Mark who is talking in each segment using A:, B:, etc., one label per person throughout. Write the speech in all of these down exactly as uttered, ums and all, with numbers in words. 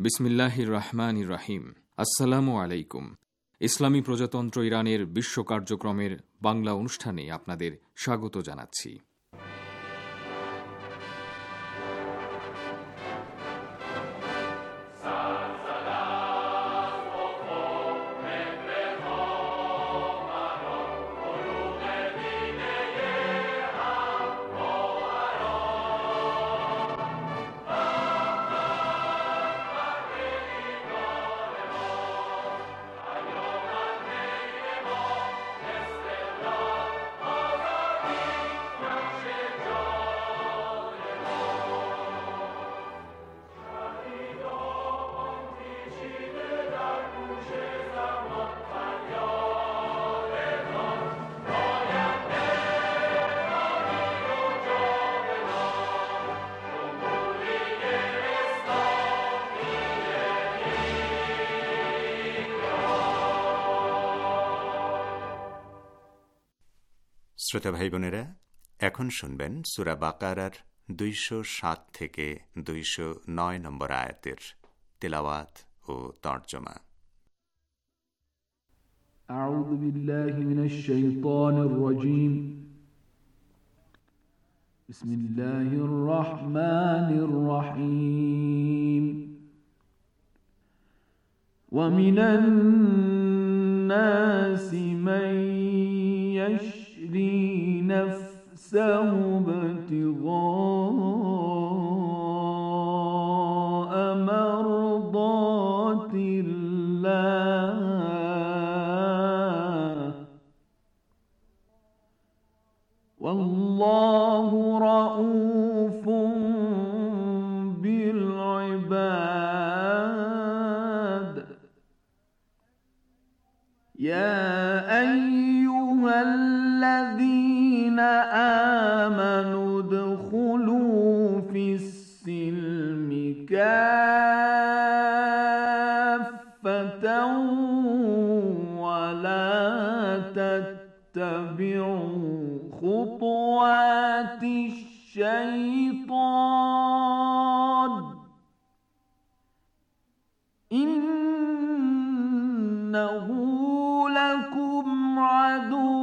A: বিসমিল্লাহির রহমানির রহিম। আসসালামু আলাইকুম। ইসলামী প্রজাতন্ত্র ইরানের বিশ্ব কার্যক্রমের বাংলা অনুষ্ঠানে আপনাদের স্বাগত জানাচ্ছি।
B: শ্রোতা ভাই বোনেরা, এখন শুনবেন সূরা বাকারার দুইশো সাত থেকে দুইশো নয় নম্বর আয়াতের তিলাওয়াত ও তর্জমা।
C: আউযু বিল্লাহি মিনাশ শাইতানির রাজীম। বিসমিল্লাহির রহমানির রহিম। ওয়া মিনান নাসি মান يشري نفسه ابتغاء مرضات الله والله رؤوف بالعباد يا أيها الذين آمنوا ادخلوا في السلم كافة ولا تتبعوا خطوات الشيطان إنه لكم عدو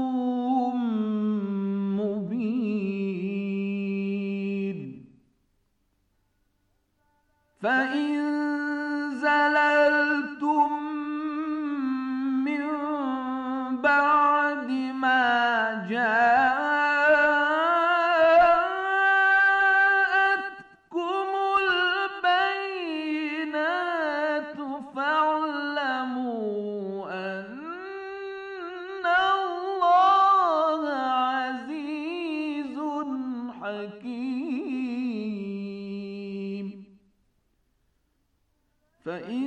C: مبين فإن زللتم من بعد ما جاءتكم البينات فاعلموا أن الله عزيز حكيم فإن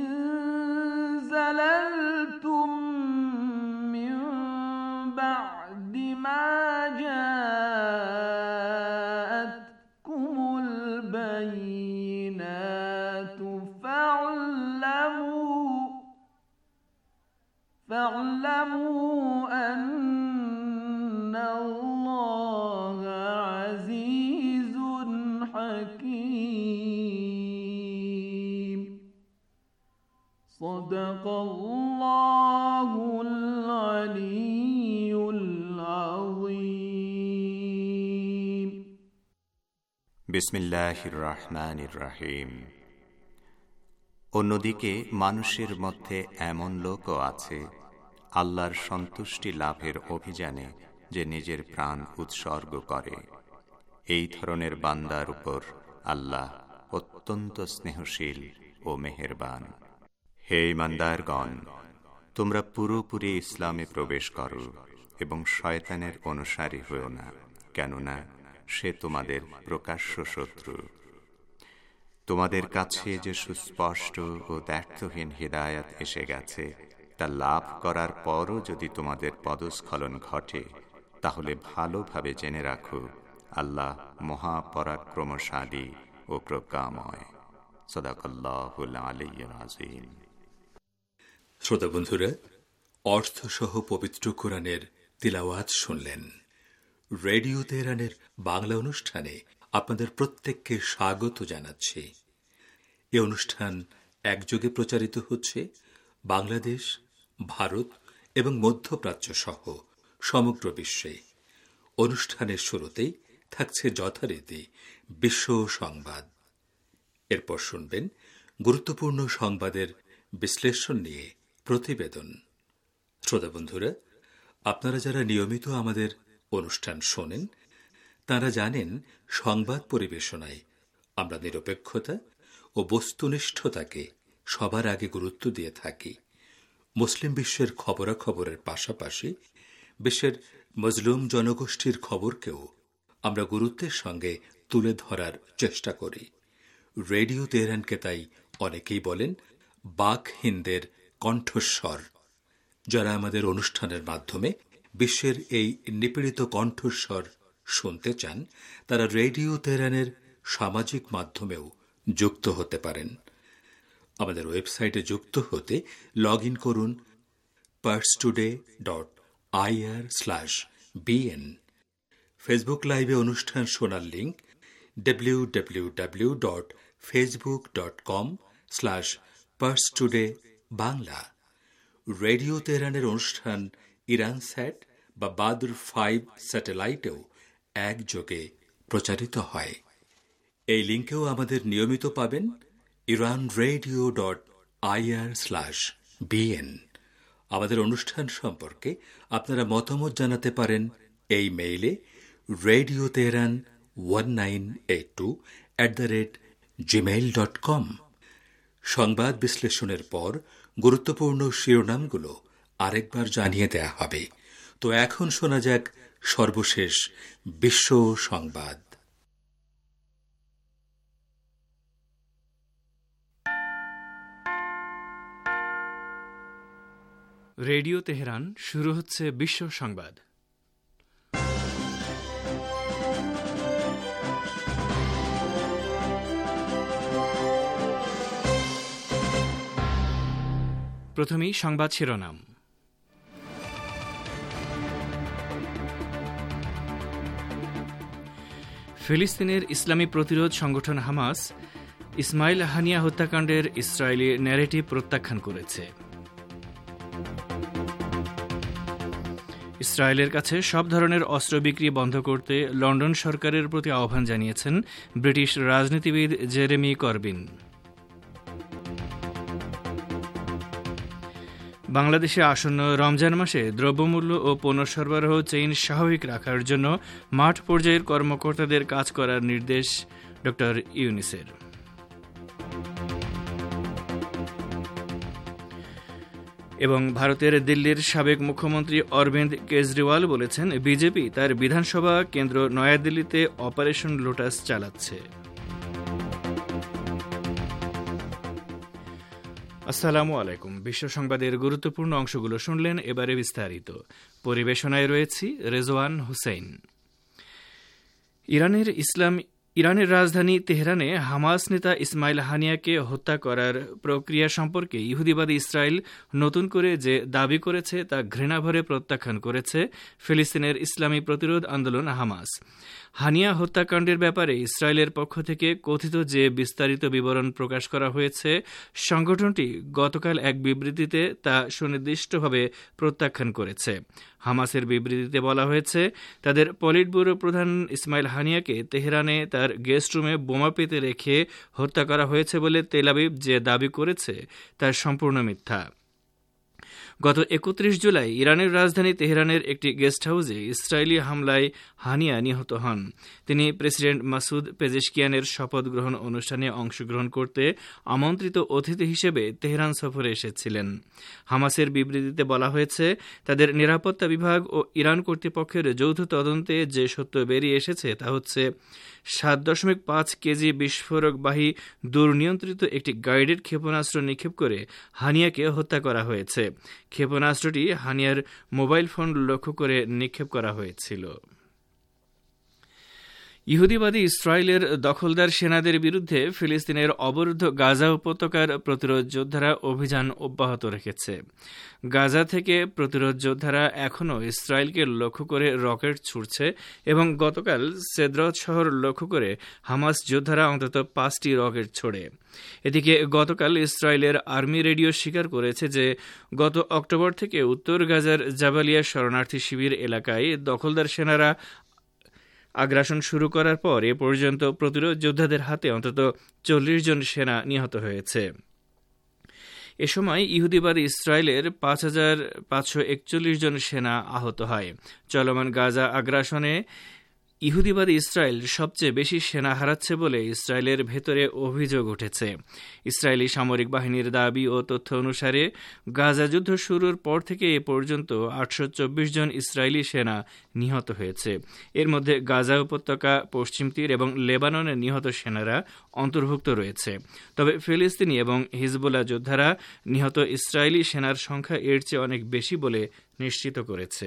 C: زللتم من بعد ما جاءتكم البينات فاعلموا فاعلموا أن الله عزيز حكيم صدق الله العلي العظيم
B: বিসমিল্লাহির রহমানির রহিম। অন্যদিকে মানুষের মধ্যে এমন লোকও আছে আল্লাহর সন্তুষ্টি লাভের অভিযানে যে নিজের প্রাণ উৎসর্গ করে। এই ধরনের বান্দার উপর আল্লাহ অত্যন্ত স্নেহশীল ও মেহেরবান। হে ঈমানদারগণ, তোমরা পুরোপুরি ইসলামে প্রবেশ করো এবং শয়তানের অনুসারী হও না, কেননা সে তোমাদের প্রকাশ্য শত্রু। তোমাদের কাছে যে সুস্পষ্ট ও দ্ব্যর্থহীন হিদায়াত এসে গেছে তা লাভ করার পরও যদি তোমাদের পদস্খলন ঘটে, তাহলে ভালোভাবে জেনে রাখো আল্লাহ মহাপরাক্রমশালী ও প্রজ্ঞাময়। সাদাকাল্লাহুল আলিয়্যুল আযীম।
D: শ্রোতা বন্ধুরা, অর্থসহ পবিত্র কোরআনের তিলাওয়াত শুনলেন। রেডিও তেহরানের বাংলা অনুষ্ঠানে আপনাদের প্রত্যেককে স্বাগত জানাচ্ছি। এই অনুষ্ঠান একযোগে প্রচারিত হচ্ছে বাংলাদেশ, ভারত এবং মধ্যপ্রাচ্য সহ সমগ্র বিশ্বে। অনুষ্ঠানের শুরুতেই থাকছে যথারীতি বিশ্ব সংবাদ। এরপর শুনবেন গুরুত্বপূর্ণ সংবাদের বিশ্লেষণ নিয়ে প্রতিবেদন। শ্রোতা বন্ধুরা, আপনারা যারা নিয়মিত আমাদের অনুষ্ঠান শোনেন তারা জানেন সংবাদ পরিবেশনায় আমরা নিরপেক্ষতা ও বস্তুনিষ্ঠতাকে সবার আগে গুরুত্ব দিয়ে থাকি। মুসলিম বিশ্বের খবরাখবরের পাশাপাশি বিশ্বের মজলুম জনগোষ্ঠীর খবরকেও আমরা গুরুত্বের সঙ্গে তুলে ধরার চেষ্টা করি। রেডিও তেহরানকে তাই অনেকেই বলেন বাক হিন্দের কণ্ঠস্বর। যারা আমাদের অনুষ্ঠানের মাধ্যমে বিশ্বের এই নিপীড়িত কণ্ঠস্বর শুনতে চান তারা রেডিও তেহরানের সামাজিক মাধ্যমেও যুক্ত হতে পারেন। আমাদের ওয়েবসাইটে যুক্ত হতে লগ ইন করুন Pars Today dot IR slash BN. Facebook লাইভে অনুষ্ঠান শোনার link W W W dot Facebook dot com slash Pars Today Bangla. Radio তেহরানের অনুষ্ঠান ইরান স্যাট বা বাদর ফাইভ স্যাটেলাইটেও একযোগে প্রচারিত হয়। এই লিঙ্কেও আমাদের নিয়মিত পাবেন Iran radio dot IR slash BN. আমাদের অনুষ্ঠান সম্পর্কে আপনারা মতামত জানাতে পারেন এই মেইলে radio Tehran one nine eight two at the rate Gmail dot com. সংবাদ বিশ্লেষণের পর গুরুত্বপূর্ণ শিরোনামগুলো আরেকবার জানিয়ে দেয়া হবে। তো এখন শোনা যাক সর্বশেষ বিশ্ব সংবাদ।
E: রেডিও তেহরান, শুরু হচ্ছে বিশ্ব সংবাদ। প্রথমেই সংবাদ শিরোনাম। ফিলিস্তিনের ইসলামী প্রতিরোধ সংগঠন হামাস ইসমাইল হানিয়া হত্যাকাণ্ডের ইসরায়েলি ন্যারেটিভ প্রত্যাখ্যান করেছে। ইসরায়েলের কাছে সব ধরনের অস্ত্র বিক্রি বন্ধ করতে লন্ডন সরকারের প্রতি আহ্বান জানিয়েছেন ব্রিটিশ রাজনীতিবিদ জেরেমি করবিন। বাংলাদেশে আসন্ন রমজান মাসে দ্রব্যমূল্য ও পণ্য সরবরাহ চেইন স্বাভাবিক রাখার জন্য মাঠ পর্যায়ের কর্মকর্তাদের কাজ করার নির্দেশ ড ইউনূসের। এবং ভারতের দিল্লির সাবেক মুখ্যমন্ত্রী অরবিন্দ কেজরিওয়াল বলেছেন বিজেপি তার বিধানসভা কেন্দ্র নয়াদিল্লিতে অপারেশন লোটাস চালাচ্ছে। আসসালামু আলাইকুম। বিশ্ব সংবাদের গুরুত্বপূর্ণ অংশগুলো শুনলেন, এবারে বিস্তারিত। পরিবেশনায় রয়েছি রেজওয়ান হুসেইন। ইরানের ইসলাম ইরানের রাজধানী তেহরানে হামাস নেতা ইসমাইল হানিয়াকে হত্যা করার প্রক্রিয়া সম্পর্কে ইহুদিবাদী ইসরায়েল নতুন করে যে দাবি করেছে তা ঘৃণাভরে প্রত্যাখ্যান করেছে ফিলিস্তিনের ইসলামী প্রতিরোধ আন্দোলন হামাস। হানিয়া হত্যাকাণ্ডের ব্যাপারে ইসরায়েলের পক্ষ থেকে কথিত যে বিস্তারিত বিবরণ প্রকাশ করা হয়েছে, সংগঠনটি গতকাল এক বিবৃতিতে তা সুনির্দিষ্টভাবে প্রত্যাখ্যান করেছে। হামাসের বিবৃতিতে বলা হয়েছে, তাদের পলিট ব্যুরো প্রধান ইসমাইল হানিয়াকে তেহরানে তার গেস্ট রুমে বোমা পেতে রেখে হত্যা করা হয়েছে বলে তেল আবিব যে দাবি করেছে তা সম্পূর্ণ মিথ্যা। গত একত্রিশ জুলাই ইরানের রাজধানী তেহরানের একটি গেস্ট হাউসে ইসরায়েলি হামলায় হানিয়া নিহত হন। তিনি প্রেসিডেন্ট মাসুদ পেজেশকিয়ানের শপথ গ্রহণ অনুষ্ঠানে অংশগ্রহণ করতে আমন্ত্রিত অতিথি হিসেবে তেহরান সফরে এসেছিলেন। হামাসের বিবৃতিতে বলা হয়েছে, তাদের নিরাপত্তা বিভাগ ও ইরান কর্তৃপক্ষের যৌথ তদন্তে যে সত্য বেরিয়ে এসেছে তা হচ্ছে সাত দশমিক পাঁচ কেজি বিস্ফোরকবাহী দুর্নিয়ন্ত্রিত একটি গাইডেড ক্ষেপণাস্ত্র নিক্ষেপ করে হানিয়াকে হত্যা করা হয়েছে। ক্ষেপণাস্ত্রটি হানিয়ার মোবাইল ফোন লক্ষ্য করে নিক্ষেপ করা হয়েছিল। ইহুদিবাদী ইসরায়েলের দখলদার সেনাদের বিরুদ্ধে ফিলিস্তিনের অবরুদ্ধ গাজা উপত্যকার প্রতিরোধ যোদ্ধারা অভিযান অব্যাহত রেখেছে। গাজা থেকে প্রতিরোধ যোদ্ধারা এখনও ইসরায়েলকে লক্ষ্য করে রকেট ছুড়ছে এবং গতকাল সেদ্রত শহর লক্ষ্য করে হামাস যোদ্ধারা অন্তত পাঁচটি রকেট ছোড়ে। এদিকে গতকাল ইসরায়েলের আর্মি রেডিও স্বীকার করেছে যে গত অক্টোবর থেকে উত্তর গাজার জাবালিয়া শরণার্থী শিবির এলাকায় দখলদার সেনারা আগ্রাসন শুরু করার পর এ পর্যন্ত প্রতিরোধ যোদ্ধাদের হাতে অন্তত চল্লিশ জন সেনা নিহত হয়েছে। এ সময় ইহুদিবাদী ইসরায়েলের পাঁচ হাজার পাঁচশো একচল্লিশ জন সেনা আহত হয়। চলমান গাজা আগ্রাসনে ইহুদিবাদী ইসরায়েল সবচেয়ে বেশি সেনা হারাচ্ছে বলে ইসরায়েলের ভেতরে অভিযোগ উঠেছে। ইসরায়েলি সামরিক বাহিনীর দাবি ও তথ্য অনুসারে গাজা যুদ্ধ শুরুর পর থেকে এ পর্যন্ত আটশো চব্বিশ জন ইসরায়েলি সেনা নিহত হয়েছে। এর মধ্যে গাজা উপত্যকা, পশ্চিম তীর এবং লেবাননের নিহত সেনারা অন্তর্ভুক্ত রয়েছে। তবে ফিলিস্তিনি এবং হিজবুল্লাহ যোদ্ধারা নিহত ইসরায়েলি সেনার সংখ্যা এর চেয়ে অনেক বেশি বলে নিশ্চিত করেছে।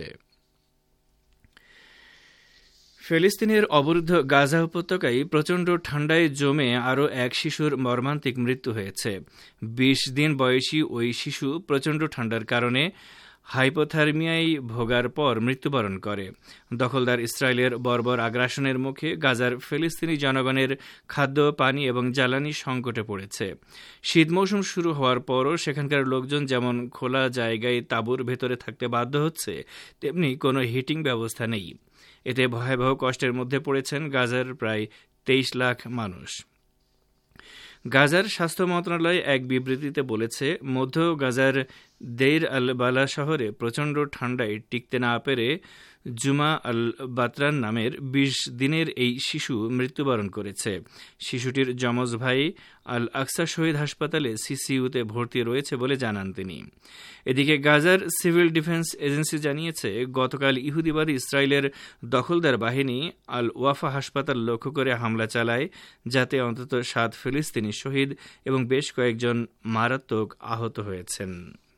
E: ফিলিস্তিনের অবরুদ্ধ গাজা উপত্যকায় প্রচণ্ড ঠান্ডায় জমে আরও এক শিশুর মর্মান্তিক মৃত্যু হয়েছে। বিশ দিন বয়সী ওই শিশু প্রচণ্ড ঠান্ডার কারণে হাইপোথার্মিয়ায় ভোগার পর মৃত্যুবরণ করে। দখলদার ইসরায়েলের বর্বর আগ্রাসনের মুখে গাজার ফিলিস্তিনি জনগণের খাদ্য, পানি এবং জ্বালানি সংকটে পড়েছে। শীত মৌসুম শুরু হওয়ার পরও সেখানকার লোকজন যেমন খোলা জায়গায় তাঁবুর ভেতরে থাকতে বাধ্য হচ্ছে, তেমনি কোনো হিটিং ব্যবস্থা নেই। এতে ভয়াবহ কষ্টের মধ্যে পড়েছেন গাজার প্রায় তেইশ লাখ মানুষ। গাজার স্বাস্থ্য মন্ত্রণালয় এক বিবৃতিতে বলেছে, মধ্য গাজার দেইর আল বালা শহরে প্রচণ্ড ঠান্ডায় টিকতে না পেরে জুমা আল বাতরান নামের বিশ দিনের এই শিশু মৃত্যুবরণ করেছে। শিশুটির যমজ ভাই আল আকসা শহীদ হাসপাতালে সিসিইউতে ভর্তি রয়েছে বলে জানান তিনি। এদিকে গাজার সিভিল ডিফেন্স এজেন্সি জানিয়েছে, গতকাল ইহুদিবাদী ইসরায়েলের দখলদার বাহিনী আল ওয়াফা হাসপাতাল লক্ষ্য করে হামলা চালায়, যাতে অন্তত সাত ফিলিস্তিনি শহীদ এবং বেশ কয়েকজন মারাত্মক আহত হয়েছেন।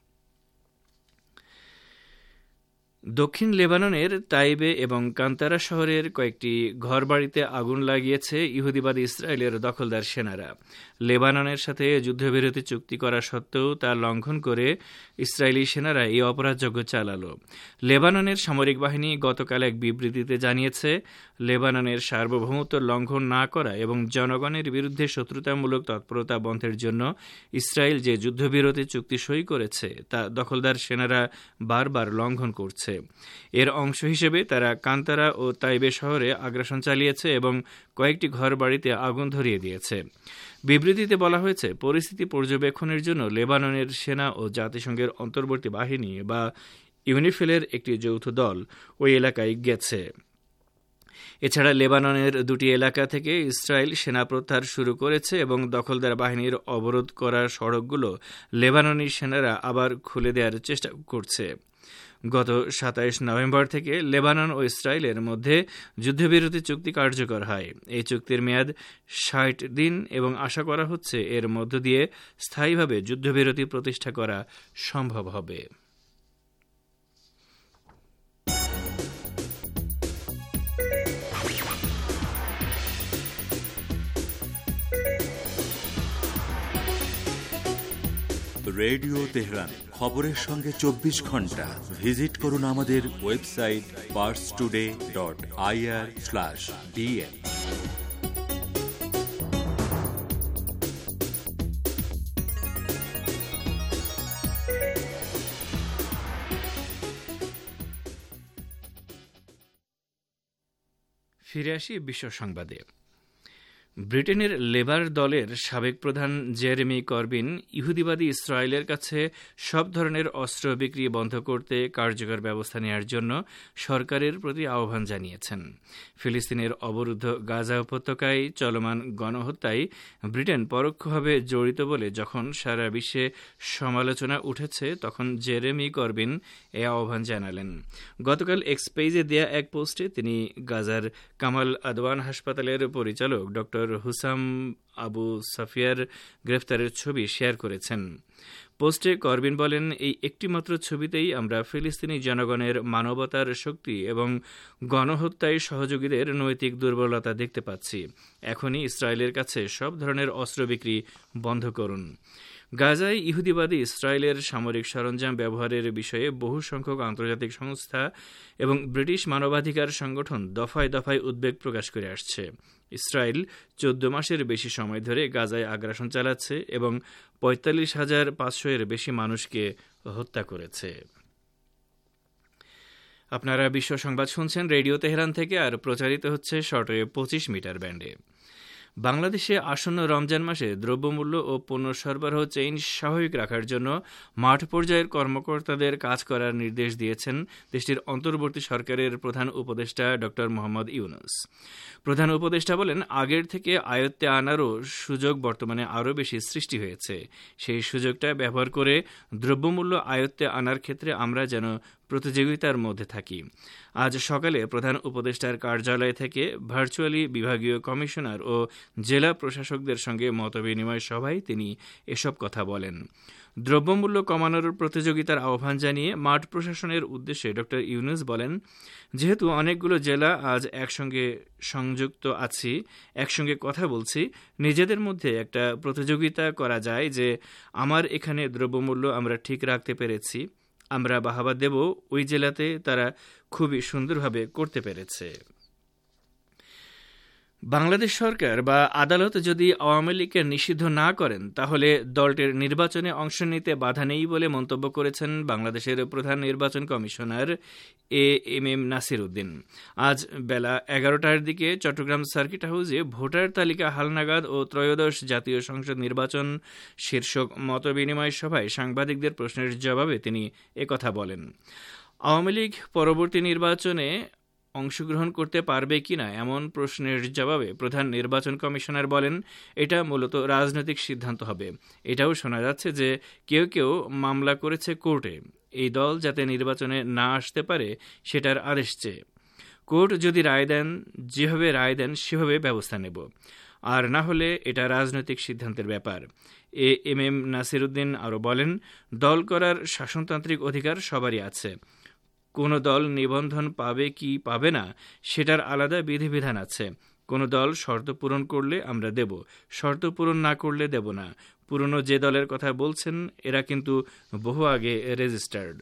E: দক্ষিণ লেবাননের তাইবে এবং কান্তারা শহরের কয়েকটি ঘরবাড়িতে আগুন লাগিয়েছে ইহুদিবাদী ইসরায়েলের দখলদার সেনারা। লেবাননের সাথে যুদ্ধবিরতি চুক্তি করা সত্ত্বেও তা লঙ্ঘন করে ইসরায়েলি সেনারা এই অপরাধযজ্ঞ চালালো। লেবাননের সামরিক বাহিনী গতকাল এক বিবৃতিতে জানিয়েছে, লেবাননের সার্বভৌমত্ব লঙ্ঘন না করা এবং জনগণের বিরুদ্ধে শত্রুতামূলক তৎপরতা বন্ধের জন্য ইসরায়েল যে যুদ্ধবিরতি চুক্তি সই করেছে তা দখলদার সেনারা বারবার লঙ্ঘন করছে। এর অংশ হিসেবে তারা কান্তারা ও তাইবে শহরে আগ্রাসন চালিয়েছে এবং কয়েকটি ঘর বাড়িতে আগুন ধরিয়ে দিয়েছে। বিবৃতিতে বলা হয়েছে, পরিস্থিতি পর্যবেক্ষণের জন্য লেবাননের সেনা ও জাতিসংঘের অন্তর্বর্তী বাহিনী বা ইউনিফিলের একটি যৌথ দল ওই এলাকায় গেছে। এছাড়া লেবাননের দুটি এলাকা থেকে ইসরায়েল সেনা প্রত্যাহার শুরু করেছে এবং দখলদার বাহিনীর অবরোধ করা সড়কগুলো লেবাননি সেনারা আবার খুলে দেওয়ার চেষ্টা করছে। গত সাতাইশ নভেম্বর থেকে লেবানন ও ইসরায়েলের মধ্যে যুদ্ধবিরতি চুক্তি কার্যকর হয়। এই চুক্তির মেয়াদ ষাট দিন এবং আশা করা হচ্ছে এর মধ্য দিয়ে স্থায়ীভাবে যুদ্ধবিরতি প্রতিষ্ঠা করা সম্ভব হবে।
F: রেডিও তেহরান, খবরের সঙ্গে চব্বিশ ঘন্টা। ভিজিট করুন আমাদের website Pars Today dot IR slash DN.
E: ফিরে আসি বিশ্ব সংবাদে। ব্রিটেনের লেবার দলের সাবেক প্রধান জেরেমি করবিন ইহুদিবাদী ইসরায়েলের কাছে সব ধরনের অস্ত্র বিক্রি বন্ধ করতে কার্যকর ব্যবস্থা নেওয়ার জন্য সরকারের প্রতি আহ্বান জানিয়েছেন। ফিলিস্তিনের অবরুদ্ধ গাজা উপত্যকায় চলমান গণহত্যায় ব্রিটেন পরোক্ষভাবে জড়িত বলে যখন সারা বিশ্বে সমালোচনা উঠেছে, তখন জেরেমি করবিন এ আহ্বান জানালেন। গতকাল এক্স পেজে দেয়া এক পোস্টে তিনি গাজার কামাল আদওয়ান হাসপাতালের পরিচালক ডক্টর হুসাম আবু সাফিয়ার গ্রেফতারের ছবি শেয়ার করেছেন। পোস্টে করবিন বলেন, এই একটিমাত্র ছবিতেই আমরা ফিলিস্তিনি জনগণের মানবতার শক্তি এবং গণহত্যায় সহযোগীদের নৈতিক দুর্বলতা দেখতে পাচ্ছি। এখনই ইসরায়েলের কাছে সব ধরনের অস্ত্র বিক্রি বন্ধ করুন। গাজায় ইহুদিবাদী ইসরায়েলের সামরিক সরঞ্জাম ব্যবহারের বিষয়ে বহু সংখ্যক আন্তর্জাতিক সংস্থা এবং ব্রিটিশ মানবাধিকার সংগঠন দফায় দফায় উদ্বেগ প্রকাশ করে আসছে। ইসরায়েল চোদ্দ মাসের বেশি সময় ধরে গাজায় আগ্রাসন চালাচ্ছে এবং পঁয়তাল্লিশ হাজার পাঁচশো এর বেশি মানুষকে হত্যা করেছে। আপনারা বিশ্ব সংবাদ শুনছেন রেডিও তেহরান থেকে, আর প্রচারিত হচ্ছে শর্টওয়েভ পঁচিশ মিটার ব্যান্ডে। বাংলাদেশে আসন্ন রমজান মাসে দ্রব্যমূল্য ও পণ্য সরবরাহ চেইন স্বাভাবিক রাখার জন্য মাঠ পর্যায়ের কর্মকর্তাদের কাজ করার নির্দেশ দিয়েছেন দেশটির অন্তর্বর্তী সরকারের প্রধান উপদেষ্টা ড মোহাম্মদ ইউনূস। প্রধান উপদেষ্টা বলেন, আগের থেকে আয়ত্তে আনারও সুযোগ বর্তমানে আরও বেশি সৃষ্টি হয়েছে। সেই সুযোগটা ব্যবহার করে দ্রব্যমূল্য আয়ত্তে আনার ক্ষেত্রে আমরা যেন প্রতিযোগিতার মধ্যে থাকি। আজ সকালে প্রধান উপদেষ্টার কার্যালয় থেকে ভার্চুয়ালি বিভাগীয় কমিশনার ও জেলা প্রশাসকদের সঙ্গে মতবিনিময় সভায় তিনি এসব কথা বলেন। দ্রব্যমূল্য কমানোর প্রতিযোগিতার আহ্বান জানিয়ে মাঠ প্রশাসনের উদ্দেশ্যে ড ইউনূস বলেন, যেহেতু অনেকগুলো জেলা আজ একসঙ্গে সংযুক্ত আছি, একসঙ্গে কথা বলছি, নিজেদের মধ্যে একটা প্রতিযোগিতা করা যায় যে আমার এখানে দ্রব্যমূল্য আমরা ঠিক রাখতে পেরেছি, আমরা বাহাবা দেব ওই জেলাতে তারা খুবই সুন্দরভাবে করতে পেরেছে। বাংলাদেশ সরকার বা আদালত যদি আওয়ামী লীগকে নিষিদ্ধ না করেন তাহলে দলটির নির্বাচনে অংশ নিতে বাধা নেই বলে মন্তব্য করেছেন বাংলাদেশের প্রধান নির্বাচন commissioner A M M Nasir Uddin. আজ বেলা এগারোটার দিকে চট্টগ্রাম সার্কিট হাউসে ভোটার তালিকা হালনাগাদ ও ত্রয়োদশ জাতীয় সংসদ নির্বাচন শীর্ষক মতবিনিময় সভায় সাংবাদিকদের প্রশ্নের জবাবে তিনি একথা বলেন। আওয়ামী লীগ পরবর্তী নির্বাচনে অংশগ্রহণ করতে পারবে কিনা এমন প্রশ্নের জবাবে প্রধান নির্বাচন কমিশনার বলেন, এটা মূলত রাজনৈতিক সিদ্ধান্ত হবে। এটাও শোনা যাচ্ছে যে কেউ কেউ মামলা করেছে কোর্টে এই দল যাতে নির্বাচনে না আসতে পারে সেটার আদেশ চেয়ে। কোর্ট যদি রায় দেন, যেভাবে রায় দেন সেভাবে ব্যবস্থা নেব, আর না হলে এটা রাজনৈতিক সিদ্ধান্তের ব্যাপার। A M M Nasir Uddin আরও বলেন, দল করার শাসনতান্ত্রিক অধিকার সবারই আছে। কোন দল নিবন্ধন পাবে কি পাবে না সেটার আলাদা বিধিবিধান আছে। কোন দল শর্ত পূরণ করলে আমরা দেব, শর্ত পূরণ না করলে দেব না। পুরনো যে দলের কথা বলছেন এরা কিন্তু বহু আগে রেজিস্টার্ড।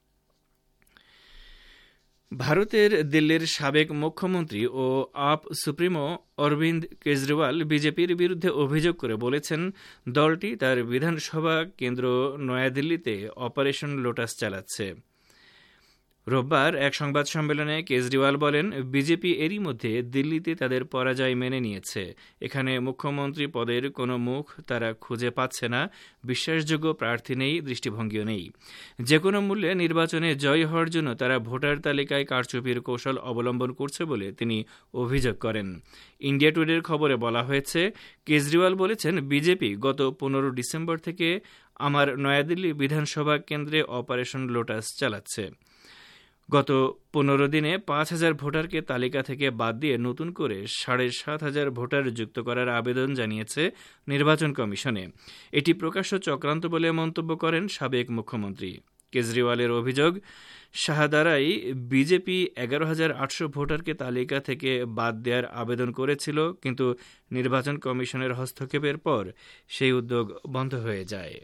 E: ভারতের দিল্লির সাবেক মুখ্যমন্ত্রী ও আপ সুপ্রিমো অরবিন্দ কেজরিওয়াল বিজেপির বিরুদ্ধে অভিযোগ করে বলেছেন, দলটি তার বিধানসভা কেন্দ্র নয়াদিল্লিতে অপারেশন লোটাস চালাচ্ছে। রোববার এক সংবাদ সম্মেলনে কেজরিওয়াল বলেন, বিজেপি এরই মধ্যে দিল্লিতে তাদের পরাজয় মেনে নিয়েছে। এখানে মুখ্যমন্ত্রী পদের কোনো মুখ তারা খুঁজে পাচ্ছে না, বিশ্বাসযোগ্য প্রার্থী নেই, দৃষ্টিভঙ্গিও নেই। যে কোনো মূল্যে নির্বাচনে জয় হওয়ার জন্য তারা ভোটার তালিকায় কারচুপির কৌশল অবলম্বন করছে বলে তিনি অভিযোগ করেন। ইন্ডিয়া টুডের খবরে বলা হয়েছে, কেজরিওয়াল বলেছেন, বিজেপি গত পনেরো ডিসেম্বর থেকে আমার নয়াদিল্লি বিধানসভা কেন্দ্রে অপারেশন লোটাস চালাচ্ছে। গত পনেরো দিনে পাঁচ হাজার ভোটারকে তালিকা থেকে বাদ দিয়ে নতুন করে সাড়ে সাত হাজার ভোটার যুক্ত করার আবেদন জানিয়েছে নির্বাচন কমিশনে। এটি প্রকাশ্য চক্রান্ত বলে মন্তব্য করেন সাবেক মুখ্যমন্ত্রী। কেজরিওয়ালের অভিযোগ, শাহদারাই বিজেপি এগারো হাজার আটশো ভোটারকে তালিকা থেকে বাদ দেওয়ার আবেদন করেছিল, কিন্তু নির্বাচন কমিশনের হস্তক্ষেপের পর সেই উদ্যোগ বন্ধ হয়ে যায়।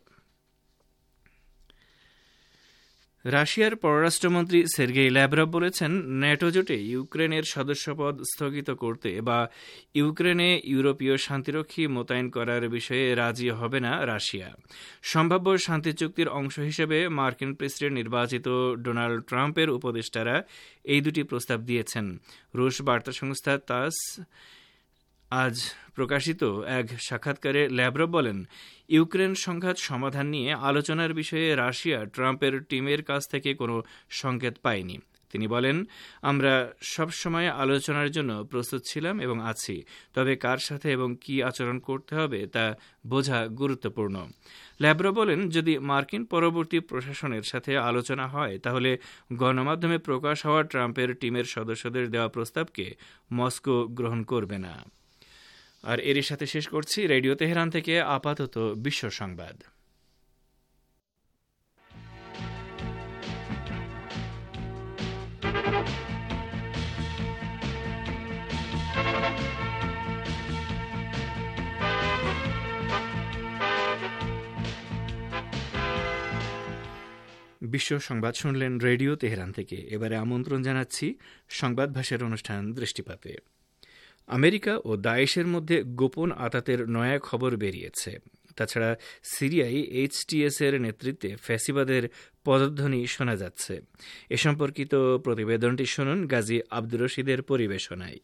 E: রাশিয়ার পররাষ্ট্রমন্ত্রী সের্গেই ল্যাভরভ বলেছেন, ন্যাটো জোটে ইউক্রেনের সদস্যপদ স্থগিত করতে বা ইউক্রেনে ইউরোপীয় শান্তিরক্ষী মোতায়েন করার বিষয়ে রাজি হবে না রাশিয়া। সম্ভাব্য শান্তি চুক্তির অংশ হিসেবে মার্কিন প্রেসিডেন্ট নির্বাচিত ডোনাল্ড ট্রাম্পের উপদেষ্টারা এই দুটি প্রস্তাব দিয়েছেন। রুশ বার্তা সংস্থা তাস আজ প্রকাশিত এক সাক্ষাৎকারে ল্যাভরভ বলেন, ইউক্রেন সংঘাত সমাধান নিয়ে আলোচনার বিষয়ে রাশিয়া ট্রাম্পের টিমের কাছ থেকে কোনো সংকেত পায়নি। তিনি বলেন, আমরা সবসময় আলোচনার জন্য প্রস্তুত ছিলাম এবং আছি, তবে কার সাথে এবং কি আচরণ করতে হবে তা বোঝা গুরুত্বপূর্ণ। ল্যাভরভ বলেন, যদি মার্কিন পরবর্তী প্রশাসনের সাথে আলোচনা হয় তাহলে গণমাধ্যমে প্রকাশ হওয়া ট্রাম্পের টিমের সদস্যদের দেওয়া প্রস্তাবকে মস্কো গ্রহণ করবে না। আর এরই সাথে শেষ করছি রেডিও তেহরান থেকে আপাতত বিশ্ব সংবাদ। বিশ্ব সংবাদ শুনলেন রেডিও তেহরান থেকে। এবারে আমন্ত্রণ জানাচ্ছি সংবাদ ভাষার অনুষ্ঠান দৃষ্টিপাতে। আমেরিকা ও দায়েশের মধ্যে গোপন আতাতের নয়া খবর বেরিয়েছে। তাছাড়া সিরিয়ায় এইচটিএস এর নেতৃত্বে ফ্যাসিবাদের পদধ্বনি শোনা যাচ্ছে। এ সম্পর্কিত প্রতিবেদনটি শুনুন গাজী আব্দুর রশিদের পরিবেশনায়।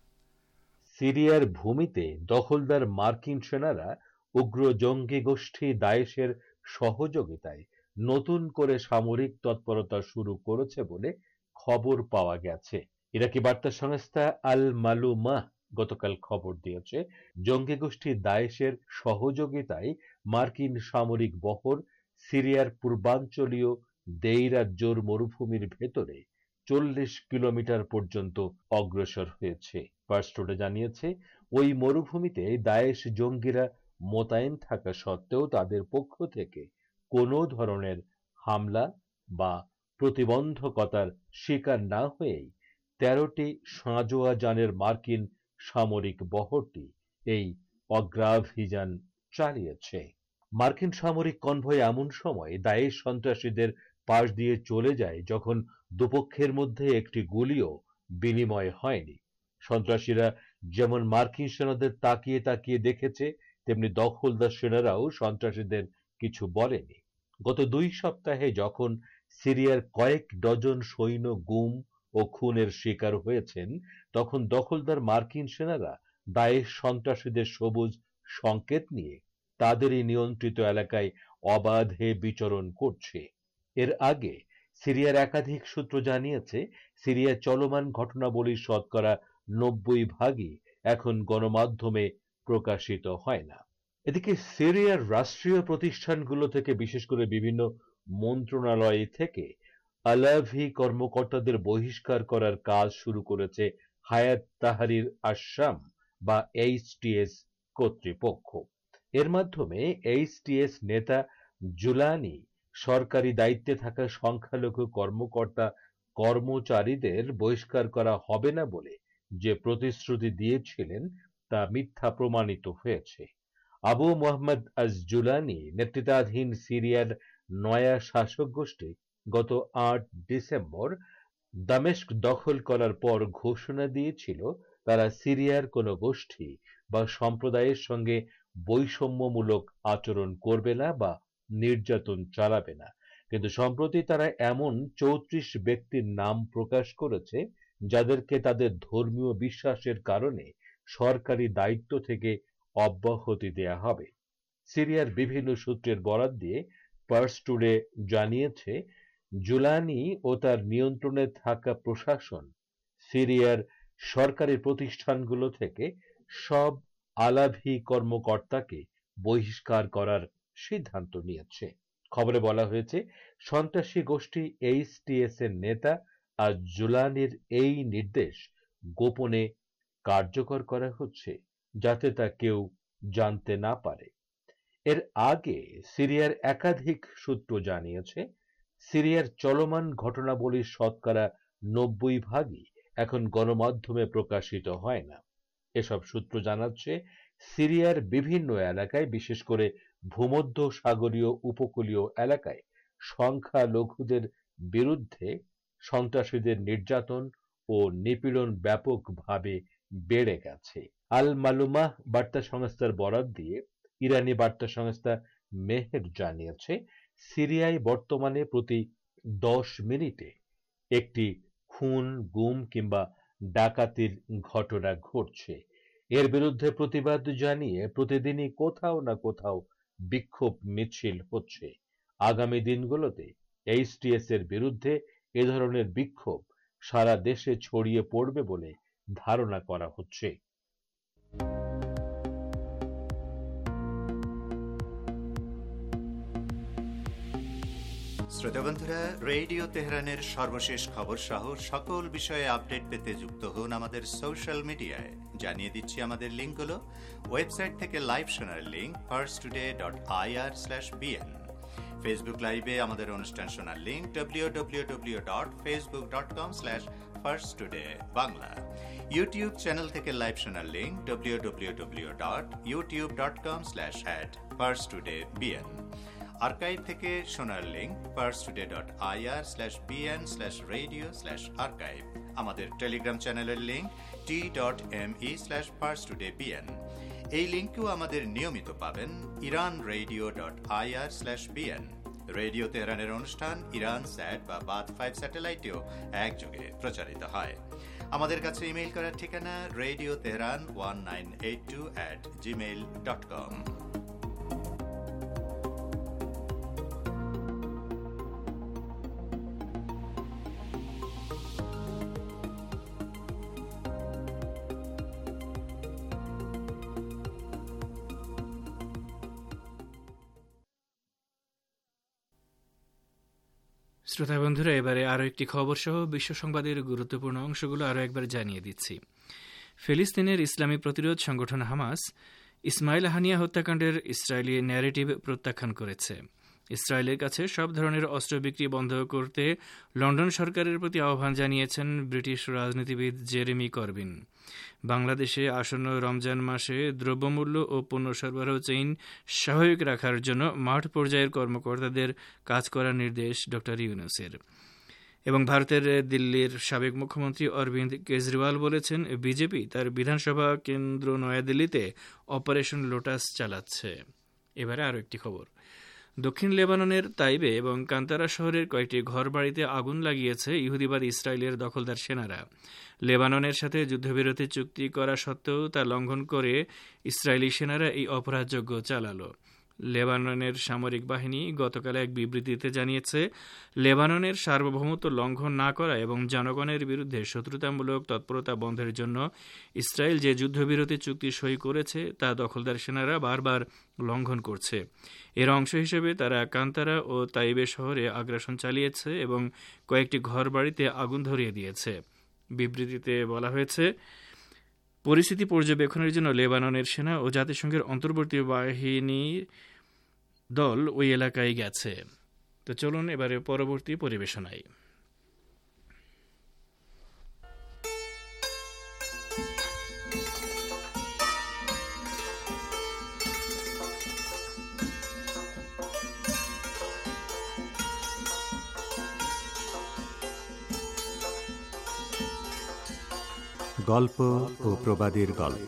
G: সিরিয়ার ভূমিতে দখলদার মার্কিন সেনারা উগ্র জঙ্গি গোষ্ঠী দায়েশের সহযোগিতায় নতুন করে সামরিক তৎপরতা শুরু করেছে বলে খবর পাওয়া গেছে। ইরাকি বার্তা সংস্থা আল মালুমাহ গতকাল খবর দিয়েছে, জঙ্গি গোষ্ঠী দায়েশের সহযোগিতায় মার্কিন সামরিক বহর সিরিয়ার পূর্বাঞ্চলীয় দেইরা জোর মরুভূমির ভেতরে চল্লিশ কিলোমিটার পর্যন্ত অগ্রসর হয়েছে। ফার্স্ট টুডে জানিয়েছে, ওই মরুভূমিতে দায়েশ জঙ্গিরা মোতায়েন থাকা সত্ত্বেও তাদের পক্ষ থেকে কোনো ধরনের হামলা বা প্রতিবন্ধকতার শিকার না হয়েই তেরোটি সাঁজোয়া যানের মার্কিন সামরিক বহরটি এই অগ্রাভিযান চালিয়েছে। মার্কিন সামরিক কনভয় এমন সময় দায়েশ সন্ত্রাসীদের পাশ দিয়ে চলে যায় যখন দুপক্ষের মধ্যে একটি গুলিও বিনিময় হয়নি। সন্ত্রাসীরা যেমন মার্কিন সেনাদের তাকিয়ে তাকিয়ে দেখেছে, তেমনি দখলদার সেনারাও সন্ত্রাসীদের কিছু বলেনি। গত দুই সপ্তাহে যখন সিরিয়ার কয়েক ডজন সৈন্য গুম ও খুনের শিকার হয়েছেন, তখন দখলদার মার্কিন সেনারা দায়েশ সন্ত্রাসীদের সবুজ সংকেত নিয়ে তাদেরই নিয়ন্ত্রিত এলাকায় অবাধে বিচরণ করছে। এর আগে সিরিয়ার একাধিক সূত্র জানিয়েছে, সিরিয়ার চলমান ঘটনাবলীর শতকরা নব্বই ভাগই এখন গণমাধ্যমে প্রকাশিত হয় না। এদিকে সিরিয়ার রাষ্ট্রীয় প্রতিষ্ঠানগুলো থেকে, বিশেষ করে বিভিন্ন মন্ত্রণালয় থেকে আলাভি কর্মকর্তাদের বহিষ্কার করার কাজ শুরু করেছে হায়াত তাহরির আশ-শাম বা এইচটিএস কর্তৃপক্ষ। এর মাধ্যমে এইচটিএস নেতা জুলানি সরকারি দায়িত্বে থাকা সংখ্যালঘু কর্মকর্তা কর্মচারীদের বহিষ্কার করা হবে না বলে যে প্রতিশ্রুতি দিয়েছিলেন তা মিথ্যা প্রমাণিত হয়েছে। আবু মোহাম্মদ আজ জুলানি নেতৃত্বাধীন সিরিয়ার নয়া শাসক গোষ্ঠী গত আট ডিসেম্বর দামেস্ক দখল করার পর ঘোষণা দিয়েছিল তারা সিরিয়ার কোনো গোষ্ঠী বা সম্প্রদায়ের সঙ্গে বৈষম্যমূলক আচরণ করবে না বা নির্যাতন চালাবে না। কিন্তু সম্প্রতি তারা এমন চৌত্রিশ ব্যক্তির নাম প্রকাশ করেছে যাদেরকে তাদের ধর্মীয় বিশ্বাসের কারণে সরকারি দায়িত্ব থেকে অব্যাহতি দেয়া হবে। সিরিয়ার বিভিন্ন সূত্রের বরাত দিয়ে পার্স টুডে জানিয়েছে, জুলানি ও তার নিয়ন্ত্রণে থাকা প্রশাসন সিরিয়ার সরকারি প্রতিষ্ঠানগুলো থেকে সব আলাভি কর্মকর্তাকে বহিষ্কার করার সিদ্ধান্ত নিয়েছে। খবরে বলা হয়েছে, সন্ত্রাসী গোষ্ঠী এইচটিএস এর নেতা আর জুলানির এই নির্দেশ গোপনে কার্যকর করা হচ্ছে যাতে তা কেউ জানতে না পারে। এর আগে সিরিয়ার একাধিক সূত্র জানিয়েছে, সিরিয়ার চলমান ঘটনাবলীর শতকরা নব্বই ভাগই এখন গণমাধ্যমে প্রকাশিত হয় না। এসব সূত্র জানাচ্ছে, সিরিয়ার বিভিন্ন এলাকায়, বিশেষ করে ভূমধ্য সাগরীয় উপকূলীয় এলাকায় সংখ্যালঘুদের বিরুদ্ধে সন্ত্রাসীদের নির্যাতন ও নিপীড়ন ব্যাপকভাবে বেড়ে গেছে। আল মালুমাহ বার্তা সংস্থার বরাত দিয়ে ইরানি বার্তা সংস্থা মেহের জানিয়েছে, সিরিয়ায় বর্তমানে প্রতি দশ মিনিটে একটি খুন, গুম কিংবা ডাকাতির ঘটনা ঘটছে। এর বিরুদ্ধে প্রতিবাদ জানিয়ে প্রতিদিনই কোথাও না কোথাও বিক্ষোভ মিছিল হচ্ছে। আগামী দিনগুলোতে এইচটিএস এর বিরুদ্ধে এ ধরনের বিক্ষোভ সারা দেশে ছড়িয়ে পড়বে বলে ধারণা করা হচ্ছে।
B: শ্রোতা বন্ধুরা, রেডিও তেহরানের সর্বশেষ খবর সহ সকল বিষয়ে আপডেট পেতে যুক্ত হন আমাদের সোশ্যাল মিডিয়ায়। জানিয়ে দিচ্ছি আমাদের লিঙ্কগুলো। ওয়েবসাইট থেকে লাইভ শোনার link first today dot I R slash BN. Facebook লাইভে আমাদের অনুষ্ঠান শোনার link W W W dot Facebook dot com slash first today Bangla. YouTube channel থেকে লাইভ শোনার link W W W dot YouTube dot com slash at first today BN. Archive থেকে শোনার link Pars Today dot IR slash BN slash radio slash archive. আমাদের Telegram চ্যানেলের link T dot M E slash Pars Today BN. এই লিঙ্কেও আমাদের নিয়মিত পাবেন Iran radio dot IR slash BN. Radio তেহরানের অনুষ্ঠান ইরান স্যাট বা বাদ ফাইভ স্যাটেলাইটেও একযোগে প্রচারিত হয়। আমাদের কাছে ইমেইল করার ঠিকানা radio Tehran one nine eight two at Gmail dot com.
E: শ্রোতা বন্ধুরা, এবারে আরও একটি খবর সহ বিশ্ব সংবাদের গুরুত্বপূর্ণ অংশগুলো আরও একবার জানিয়ে দিচ্ছি। ফিলিস্তিনের ইসলামী প্রতিরোধ সংগঠন হামাস ইসমাইল হানিয়া হত্যাকাণ্ডের ইসরায়েলি ন্যারেটিভ প্রত্যাখ্যান করেছে। ইসরায়েলের কাছে সব ধরনের অস্ত্র বিক্রি বন্ধ করতে লন্ডন সরকারের প্রতি আহ্বান জানিয়েছেন ব্রিটিশ রাজনীতিবিদ জেরেমি করবিন। বাংলাদেশে আসন্ন রমজান মাসে দ্রব্যমূল্য ও পণ্য সরবরাহ চেইন স্বাভাবিক রাখার জন্য মাঠ পর্যায়ের কর্মকর্তাদের কাজ করার নির্দেশ ড ইউনূসের। এবং ভারতের দিল্লির সাবেক মুখ্যমন্ত্রী অরবিন্দ কেজরিওয়াল বলেছেন, বিজেপি তার বিধানসভা কেন্দ্র নয়াদিল্লিতে অপারেশন লোটাস চালাচ্ছে। এবারে আরও একটি খবর। দক্ষিণ লেবাননের তাইবে এবং কান্তারা শহরের কয়েকটি ঘরবাড়িতে আগুন লাগিয়েছে ইহুদিবাদ ইসরায়েলের দখলদার সেনারা। লেবাননের সাথে যুদ্ধবিরতি চুক্তি করা সত্ত্বেও তা লঙ্ঘন করে ইসরায়েলি সেনারা এই অপরাধযজ্ঞ চালালো। লেবাননের সামরিক বাহিনী গতকাল এক বিবৃতিতে জানিয়েছে, লেবাননের সার্বভৌমত্ব লঙ্ঘন না করা এবং জনগণের বিরুদ্ধে শত্রুতামূলক তৎপরতা বন্ধের জন্য ইসরায়েল যে যুদ্ধবিরতি চুক্তি সই করেছে তা দখলদার সেনারা বারবার লঙ্ঘন করছে। এর অংশ হিসেবে তারা কান্তারা ও তাইবে শহরে আগ্রাসন চালিয়েছে এবং কয়েকটি ঘরবাড়িতে আগুন ধরিয়ে দিয়েছে। বিবৃতিতে বলা হয়েছে, পরিস্থিতি পর্যবেক্ষণের জন্য লেবাননের সেনা ও জাতিসংঘের অন্তর্বর্তী বাহিনী দল ওই এলাকায় গেছে। তো চলুন এবারে পরবর্তী পরিবেশনায়।
B: গল্প ও প্রবাদের গল্প।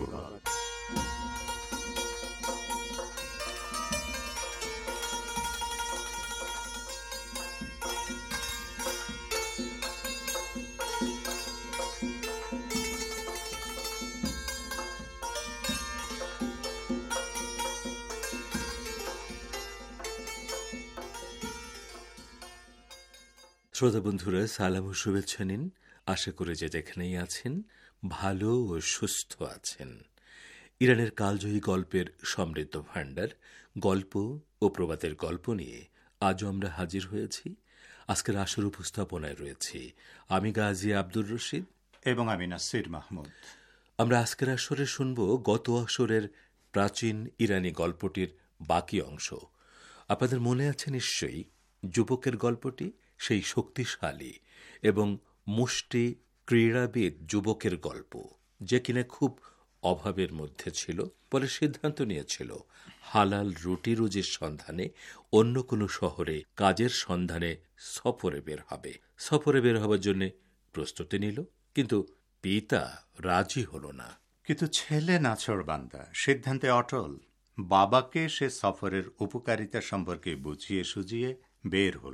D: শ্রোতা বন্ধুরা, সালাম ও শুভেচ্ছা নিন। আশা করে যে যেখানেই আছেন ভালো ও সুস্থ আছেন। ইরানের কালজয়ী গল্পের সমৃদ্ধ ভাণ্ডার, গল্প ও প্রবাদের গল্প নিয়ে আজও আমরা হাজির হয়েছি। আজকের আসর উপস্থাপনায় রয়েছি আমি গাজী আব্দুর রশিদ
B: এবং আমি নাসির মাহমুদ।
D: আমরা আজকের আসরে শুনব গত আসরের প্রাচীন ইরানি গল্পটির বাকি অংশ। আপনাদের মনে আছে নিশ্চয়ই যুবকের গল্পটি, সেই শক্তিশালী এবং মুষ্টি ক্রীড়াবিদ যুবকের গল্প, যে কিনা খুব অভাবের মধ্যে ছিল। পরে সিদ্ধান্ত নিয়েছিল হালাল রুটি রুজির সন্ধানে অন্য কোনো শহরে কাজের সন্ধানে সফরে বের হবে। সফরে বের হবার জন্য প্রস্তুতি নিল, কিন্তু পিতা রাজি হল না।
B: কিন্তু ছেলে নাছোড়বান্দা, সিদ্ধান্তে অটল। বাবাকে সে সফরের উপকারিতা সম্পর্কে বুঝিয়ে সুঝিয়ে বের হল।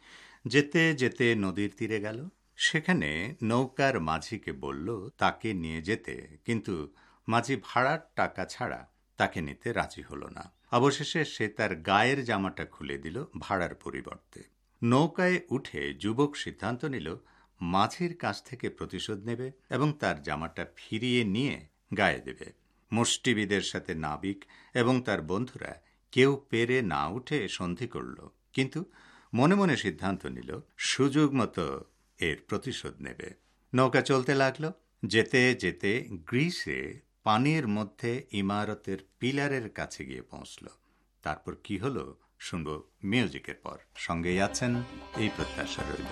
B: যেতে যেতে নদীর তীরে গেল। সেখানে নৌকার মাঝিকে বলল তাকে নিয়ে যেতে, কিন্তু মাঝি ভাড়ার টাকা ছাড়া তাকে নিতে রাজি হল না। অবশেষে সে তার গায়ের জামাটা খুলে দিল ভাড়ার পরিবর্তে। নৌকায় উঠে যুবক সিদ্ধান্ত নিল মাঝির কাছ থেকে প্রতিশোধ নেবে এবং তার জামাটা ফিরিয়ে নিয়ে গায়ে দেবে। মুষ্টিবিদের সাথে নাবিক এবং তার বন্ধুরা কেউ পেরে না উঠে সন্ধি করল, কিন্তু মনে মনে সিদ্ধান্ত নিল সুযোগ মতো এর প্রতিশোধ নেবে। নৌকা চলতে লাগলো। যেতে যেতে গ্রিসে পানির মধ্যে ইমারতের পিলারের কাছে গিয়ে পৌঁছল। তারপর কি হলো শুনব মিউজিকের পর। সঙ্গেই আছেন এই প্রত্যাশা রইল।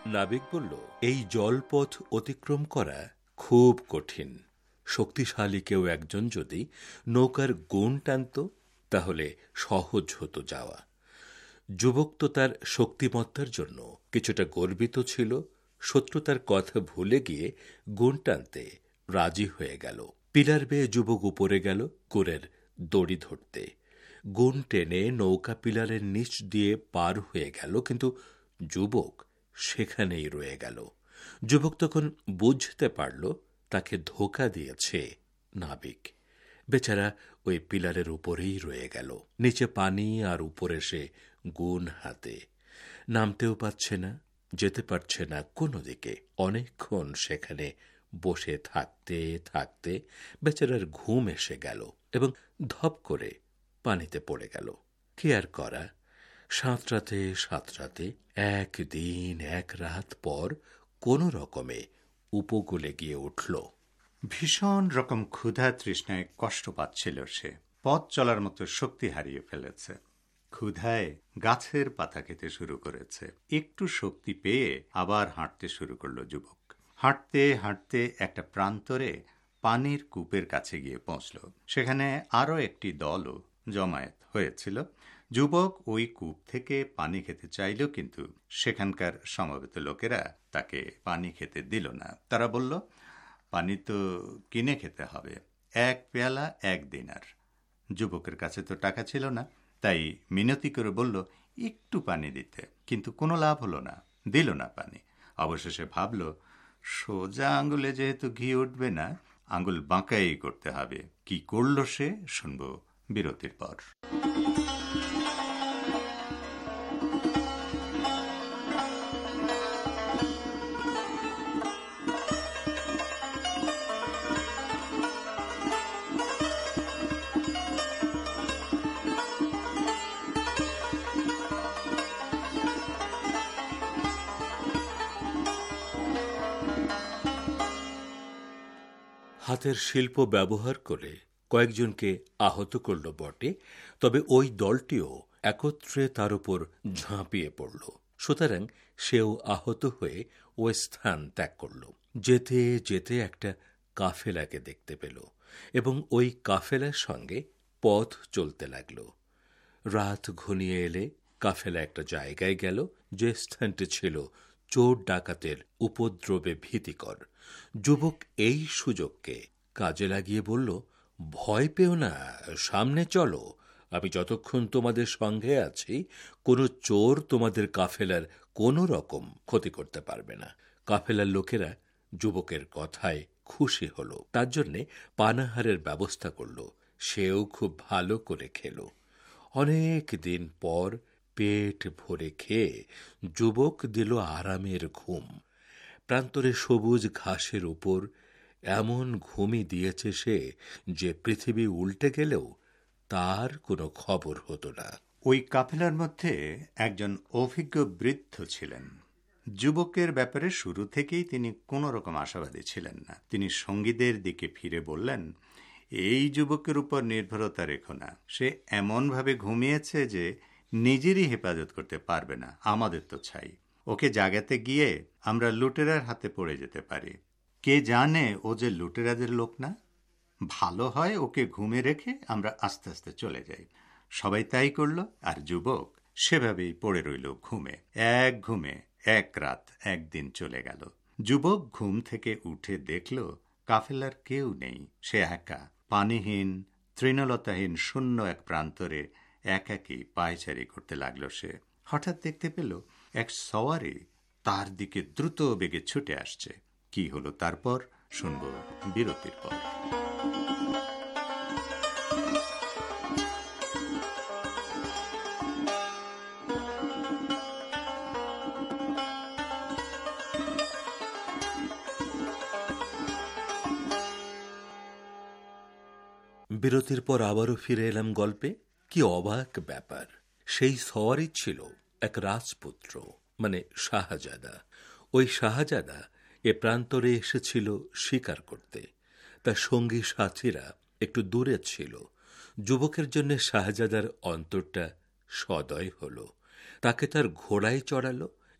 D: নাবিক বলল, এই জলপথ অতিক্রম করা খুব কঠিন। শক্তিশালী কেউ একজন যদি নৌকার গুণ টানত তাহলে সহজ হতো যাওয়া। যুবক তো তার শক্তিমত্তার জন্য কিছুটা গর্বিত ছিল। শত্রুতার কথা ভুলে গিয়ে গুণ টানতে রাজি হয়ে গেল। পিলার বেয়ে যুবক উপরে গেল কুরের দড়ি ধরতে। গুণ টেনে নৌকা পিলারের নিচ দিয়ে পার হয়ে গেল, কিন্তু যুবক সেখানেই রয়ে গেল। যুবক তখন বুঝতে পারল তাকে ধোঁকা দিয়েছে নাবিক। বেচারা ওই পিলারের উপরেই রয়ে গেল, নিচে পানি আর উপরে সে গুণ হাতে। নামতেও পারছে না, যেতে পারছে না কোনো দিকে। অনেকক্ষণ সেখানে বসে থাকতে থাকতে বেচারার ঘুম এসে গেল এবং ধপ করে পানিতে পড়ে গেল। কি আর করা, সাঁতরাতে সাঁতরাতে একদিন এক রাত পর কোনো রকমে উপকূলে গিয়ে উঠল।
B: ভীষণ রকম ক্ষুধা তৃষ্ণায় কষ্ট পাচ্ছিল সে। পথ চলার মতো শক্তি হারিয়ে ফেলেছে। ক্ষুধায় গাছের পাতা খেতে শুরু করেছে। একটু শক্তি পেয়ে আবার হাঁটতে শুরু করলো যুবক। হাঁটতে হাঁটতে একটা প্রান্তরে পানির কূপের কাছে গিয়ে পৌঁছল। সেখানে আরো একটি দলও জমায়েত হয়েছিল। যুবক ওই কূপ থেকে পানি খেতে চাইল, কিন্তু সেখানকার সমবেত লোকেরা তাকে পানি খেতে দিল না। তারা বলল, পানি তো কিনে খেতে হবে, এক পেয়ালা এক দিনার। যুবকের কাছে তো টাকা ছিল না, তাই মিনতি করে বলল একটু পানি দিতে, কিন্তু কোনো লাভ হলো না, দিল না পানি। অবশেষে ভাবল, সোজা আঙ্গুলে যেহেতু ঘি উঠবে না, আঙ্গুল বাঁকাই করতে হবে। কি করল সে, শুনব বিরতির পর।
D: হাতের শিল্প ব্যবহার করে কয়েকজনকে আহত করল বটে, তবে ওই দলটিও একত্রে তার উপর ঝাঁপিয়ে পড়ল। সুতরাং সেও আহত হয়ে ওই স্থান ত্যাগ করল। যেতে যেতে একটা কাফেলাকে দেখতে পেল এবং ওই কাফেলার সঙ্গে পথ চলতে লাগল। রাত ঘনিয়ে এলে কাফেলা একটা জায়গায় গেল, যে স্থানটি ছিল চোর ডাকাতের উপদ্রবে ভীতিকর। যুবক এই সুযোগকে কাজে লাগিয়ে বলল, ভয় পেও না, সামনে চলো। আমি যতক্ষণ তোমাদের সঙ্গে আছি কোনো চোর তোমাদের কাফেলার কোনো রকম ক্ষতি করতে পারবে না। কাফেলার লোকেরা যুবকের কথায় খুশি হলো, তার জন্যে পানাহারের ব্যবস্থা করল। সেও খুব ভালো করে খেল। অনেক দিন পর পেট ভরে খেয়ে যুবক দিল আরামের ঘুম। প্রান্তরে সবুজ ঘাসের উপর এমন ঘুমই দিয়েছে সে যে পৃথিবী উল্টে গেলেও তার কোনো খবর হতো না।
B: ওই কাফেলার মধ্যে একজন অভিজ্ঞ বৃদ্ধ ছিলেন। যুবকের ব্যাপারে শুরু থেকেই তিনি কোনো রকম আশাবাদী ছিলেন না। তিনি সঙ্গীদের দিকে ফিরে বললেন, এই যুবকের উপর নির্ভরতা রেখো না। সে এমনভাবে ঘুমিয়েছে যে নিজেরই হেফাজত করতে পারবে না, আমাদের তো ছাই। ওকে জাগাতে গিয়ে আমরা লুটেরার হাতে পড়ে যেতে পারি। কে জানে ও যে লুটেরাদের লোক না। ভালো হয় ওকে ঘুমে রেখে আমরা আস্তে আস্তে চলে যাই। সবাই তাই করল, আর যুবক সেভাবেই পড়ে রইল ঘুমে। এক ঘুমে এক রাত একদিন চলে গেল। যুবক ঘুম থেকে উঠে দেখল কাফেলার কেউ নেই। সে একা, পানিহীন, তৃণলতাহীন শূন্য এক প্রান্তরে একাকী পায়চারি করতে লাগলো সে। হঠাৎ দেখতে পেল এক সওয়ারি তার দিকে দ্রুত বেগে ছুটে আসছে। কি হলো তারপর, শুনব বিরতির পর।
D: বিরতির পর আবারও ফিরে এলাম গল্পে। কি অবাক ব্যাপার! সেই সওয়ারি ছিল এক রাজপুত্র, মানে শাহজাদা। ওই শাহজাদা এ প্রান্তরে এসেছিল শিকার করতে। তার সঙ্গী সাথীরা একটু দূরে ছিল। যুবকের জন্য শাহজাদার অন্তরটা সদয় হল। তাকে তার ঘোড়ায় চড়ালো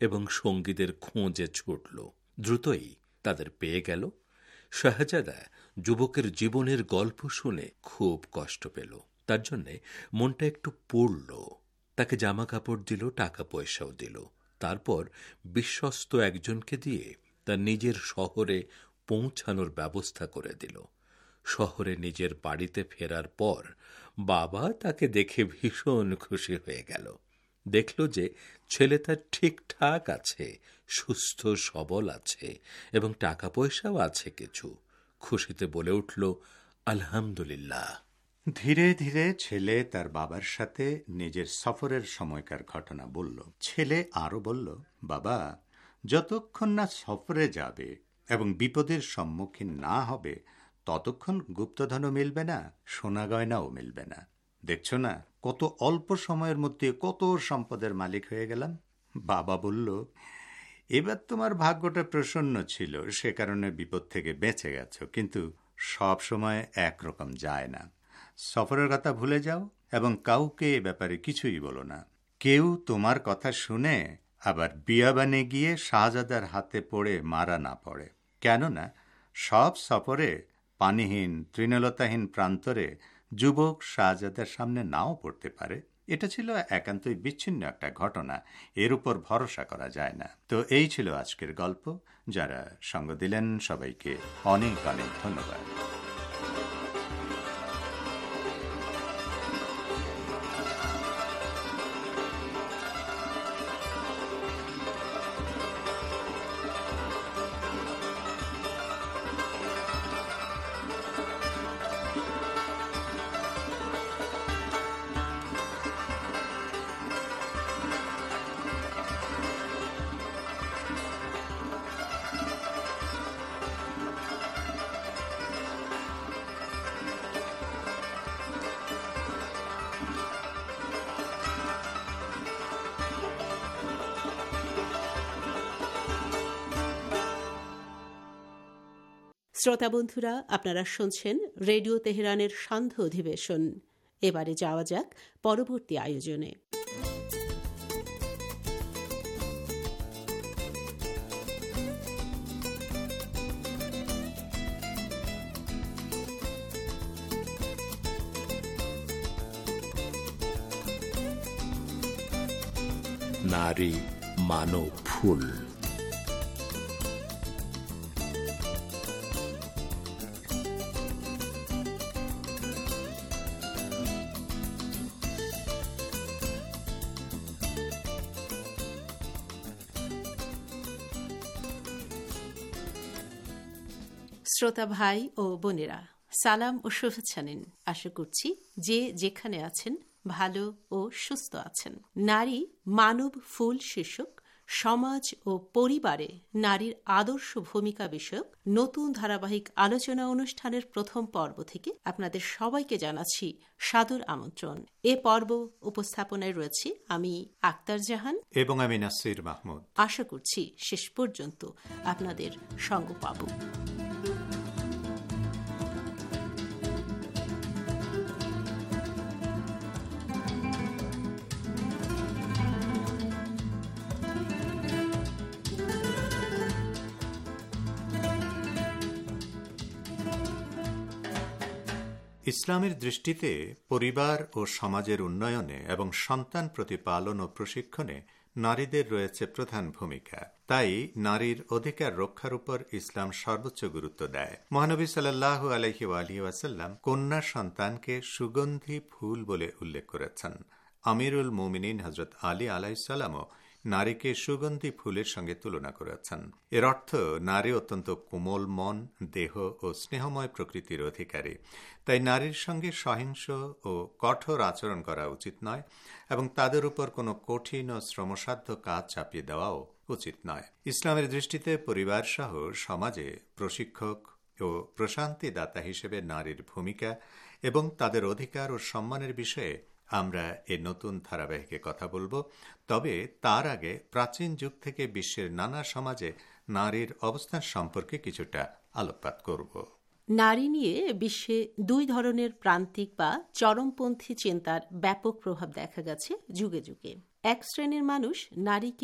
D: এবং সঙ্গীদের খোঁজে ছুটল। দ্রুতই তাদের পেয়ে গেল। শাহজাদা যুবকের জীবনের গল্প শুনে খুব কষ্ট পেল। তার জন্যে মনটা একটু পড়ল। তাকে জামা কাপড় দিল, টাকা পয়সাও দিল। তারপর বিশ্বস্ত একজনকে দিয়ে তার নিজের শহরে পৌঁছানোর ব্যবস্থা করে দিল। শহরে নিজের বাড়িতে ফেরার পর বাবা তাকে দেখে ভীষণ খুশি হয়ে গেল। দেখল যে ছেলে তার ঠিকঠাক আছে, সুস্থ সবল আছে এবং টাকা পয়সাও আছে কিছু। খুশিতে বলে উঠল, আলহামদুলিল্লাহ।
B: ধীরে ধীরে ছেলে তার বাবার সাথে নিজের সফরের সময়কার ঘটনা বলল। ছেলে আরো বলল, বাবা, যতক্ষণ না সফরে যাবে এবং বিপদের সম্মুখীন না হবে ততক্ষণ গুপ্তধনও মিলবে না, সোনা গয়নাও মিলবে না। দেখছো না কত অল্প সময়ের মধ্যে কত সম্পদের মালিক হয়ে গেলাম। বাবা বলল, এবার তোমার ভাগ্যটা প্রসন্ন ছিল, সে কারণে বিপদ থেকে বেঁচে গেছো, কিন্তু সব সময় একরকম যায় না। সফরের কথা ভুলে যাও এবং কাউকে এ ব্যাপারে কিছুই বলো না। কেউ তোমার কথা শুনে আবার বিয়াবানে গিয়ে শাহজাদার হাতে পড়ে মারা না পড়ে। কেননা সব সফরে পানিহীন তৃণলতাহীন প্রান্তরে যুবক শাহজাদার সামনে নাও পড়তে পারে। এটা ছিল একান্তই বিচ্ছিন্ন একটা ঘটনা, এর উপর ভরসা করা যায় না। তো এই ছিল আজকের গল্প। যারা সঙ্গ দিলেন সবাইকে অনেক অনেক ধন্যবাদ।
H: শ্রোতা বন্ধুরা, আপনারা শুনছেন রেডিও তেহরানের সান্ধ্য অধিবেশন। এবারে যাওয়া যাক পরবর্তী আয়োজনে।
D: নারী মানব ফুল।
H: শ্রোতা ভাই ও বোনেরা, সালাম ও শুভেচ্ছা নিন। আশা করছি যে যেখানে আছেন ভালো ও সুস্থ আছেন। নারী মানব ফুল শীর্ষক সমাজ ও পরিবারে নারীর আদর্শ ভূমিকা বিষয়ক নতুন ধারাবাহিক আলোচনা অনুষ্ঠানের প্রথম পর্ব থেকে আপনাদের সবাইকে জানাচ্ছি সাদর আমন্ত্রণ। এ পর্ব উপস্থাপনায় রয়েছে আমি আক্তার জাহান
B: এবং আমি নাসির মাহমুদ।
H: আশা করছি শেষ পর্যন্ত আপনাদের সঙ্গ পাব।
B: ইসলামের দৃষ্টিতে পরিবার ও সমাজের উন্নয়নে এবং সন্তান প্রতিপালন ও প্রশিক্ষণে নারীদের রয়েছে প্রধান ভূমিকা। তাই নারীর অধিকার রক্ষার উপর ইসলাম সর্বোচ্চ গুরুত্ব দেয়। মহানবী সাল্লাল্লাহু আলাইহি ওয়ালিহি ওয়াসাল্লাম কন্যা সন্তানকে সুগন্ধি ফুল বলে উল্লেখ করেছেন। আমিরুল মুমিনিন হযরত আলী আলাইহিস সালামও নারীকে সুগন্ধি ফুলের সঙ্গে তুলনা করেছেন। এর অর্থ নারী অত্যন্ত কোমল মন, দেহ ও স্নেহময় প্রকৃতির অধিকারী। তাই নারীর সঙ্গে সহিংস ও কঠোর আচরণ করা উচিত নয় এবং তাদের উপর কোনো কঠিন ও শ্রমসাধ্য কাজ চাপিয়ে দেওয়াও উচিত নয়। ইসলামের দৃষ্টিতে পরিবার সহ সমাজে প্রশিক্ষক ও প্রশান্তিদাতা হিসেবে নারীর ভূমিকা এবং তাদের অধিকার ও সম্মানের বিষয়ে আমরা এই নতুন ধারাবাহিকে কথা বলবো। তবে তার আগে প্রাচীন যুগ থেকে বিশ্বের নানা সমাজে নারীর অবস্থান সম্পর্কে কিছুটা আলোকপাত করব।
H: নারী নিয়ে বিশ্বে দুই ধরনের প্রান্তিক বা চরমপন্থী চিন্তার ব্যাপক প্রভাব দেখা গেছে যুগে যুগে। এক শ্রেণীর মানুষ নারীকে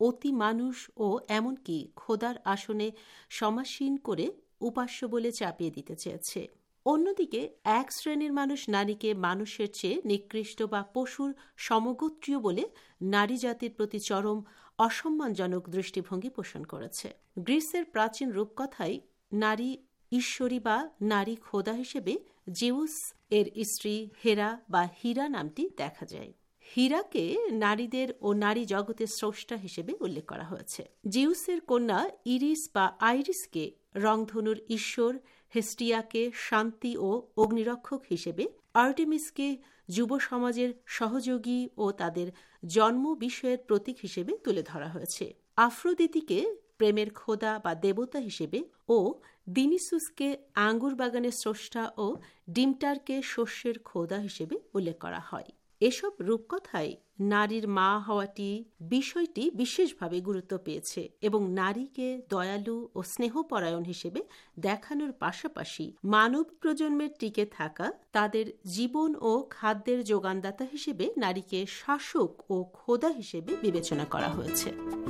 H: অতি মানুষ ও এমনকি খোদার আসনে সমাসীন করে উপাস্য বলে চাপিয়ে দিতে চেয়েছে। অন্যদিকে এক শ্রেণীর মানুষ নারীকে মানুষের চেয়ে নিকৃষ্ট বা পশুর সমগোত্রীয় বলে নারী জাতির প্রতি চরম অসম্মানজনক দৃষ্টিভঙ্গি পোষণ করেছে। গ্রিসের প্রাচীন রূপকথায় নারী ঈশ্বরী বা নারী খোদা হিসেবে জিউস এর স্ত্রী হেরা বা হীরা নামটি দেখা যায়। হীরাকে নারীদের ও নারী জগতের স্রষ্টা হিসেবে উল্লেখ করা হয়েছে। জিউসের কন্যা ইরিস বা আইরিসকে রংধনুর ঈশ্বর, হেস্টিয়াকে শান্তি ও অগ্নিরক্ষক হিসেবে, আর্টেমিসকে যুব সমাজের সহযোগী ও তাদের জন্ম বিষয়ের প্রতীক হিসেবে তুলে ধরা হয়েছে। আফ্রোদিতিকে প্রেমের খোদা বা দেবতা হিসেবে ও দিনিসুসকে আঙ্গুর বাগানের স্রষ্টা ও ডিমটারকে শস্যের খোদা হিসেবে উল্লেখ করা হয়। এসব রূপকথায় নারীর মা হওয়াটি বিষয়টি বিশেষভাবে গুরুত্ব পেয়েছে এবং নারীকে দয়ালু ও স্নেহপরায়ণ হিসেবে দেখানোর পাশাপাশি মানব প্রজন্মের টিকে থাকা, তাদের জীবন ও খাদ্যের যোগানদাতা হিসেবে নারীকে শাসক ও খোদা হিসেবে বিবেচনা করা হয়েছে।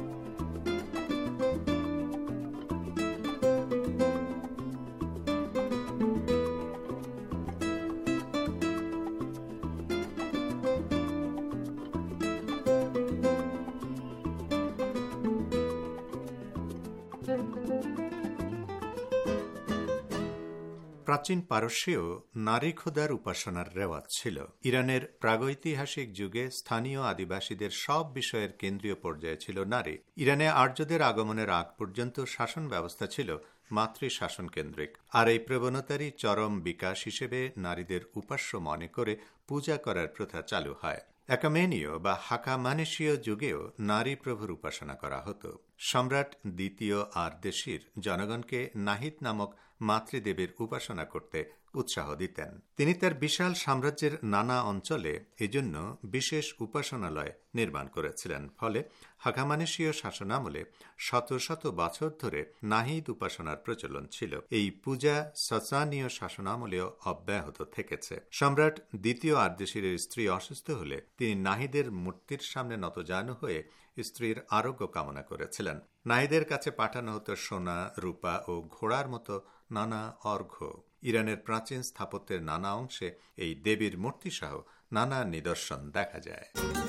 B: প্রাচীন পারস্যেও নারী খোদার উপাসনার রেওয়াজ ছিল। ইরানের প্রাগৈতিহাসিক যুগে স্থানীয় আদিবাসীদের সব বিষয়ের কেন্দ্রীয় পর্যায়ে ছিল নারী। ইরানে আর্যদের আগমনের আগ পর্যন্ত শাসন ব্যবস্থা ছিল মাতৃ শাসন কেন্দ্রিক, আর এই প্রবণতারই চরম বিকাশ হিসেবে নারীদের উপাস্য মনে করে পূজা করার প্রথা চালু হয়। একামেনীয় বা হাকামানেশীয় যুগেও নারী প্রভুর উপাসনা করা হতো। সম্রাট দ্বিতীয় আরদেশির জনগণকে নাহিদ নামক মাতৃদেবীর উপাসনা করতে উৎসাহ দিতেন। তিনি তার বিশাল সাম্রাজ্যের নানা অঞ্চলে এজন্য বিশেষ উপাসনালয় নির্মাণ করেছিলেন। ফলে হাকামানেশীয় শাসনামলে শত শত বছর ধরে নাহিদ উপাসনার প্রচলন ছিল। এই পূজা সাসানীয় শাসনামলেও অব্যাহত থেকেছে। সম্রাট দ্বিতীয় আরদেশিরের স্ত্রী অসুস্থ হলে তিনি নাহিদের মূর্তির সামনে নতজানু হয়ে স্ত্রীর আরোগ্য কামনা করেছিলেন। নাহিদের কাছে পাঠানো হতো সোনা, রূপা ও ঘোড়ার মতো নানা অর্ঘ্য। ইরানের প্রাচীন স্থাপত্যের নানা অংশে এই দেবীর মূর্তি সহ নানা নিদর্শন দেখা যায়।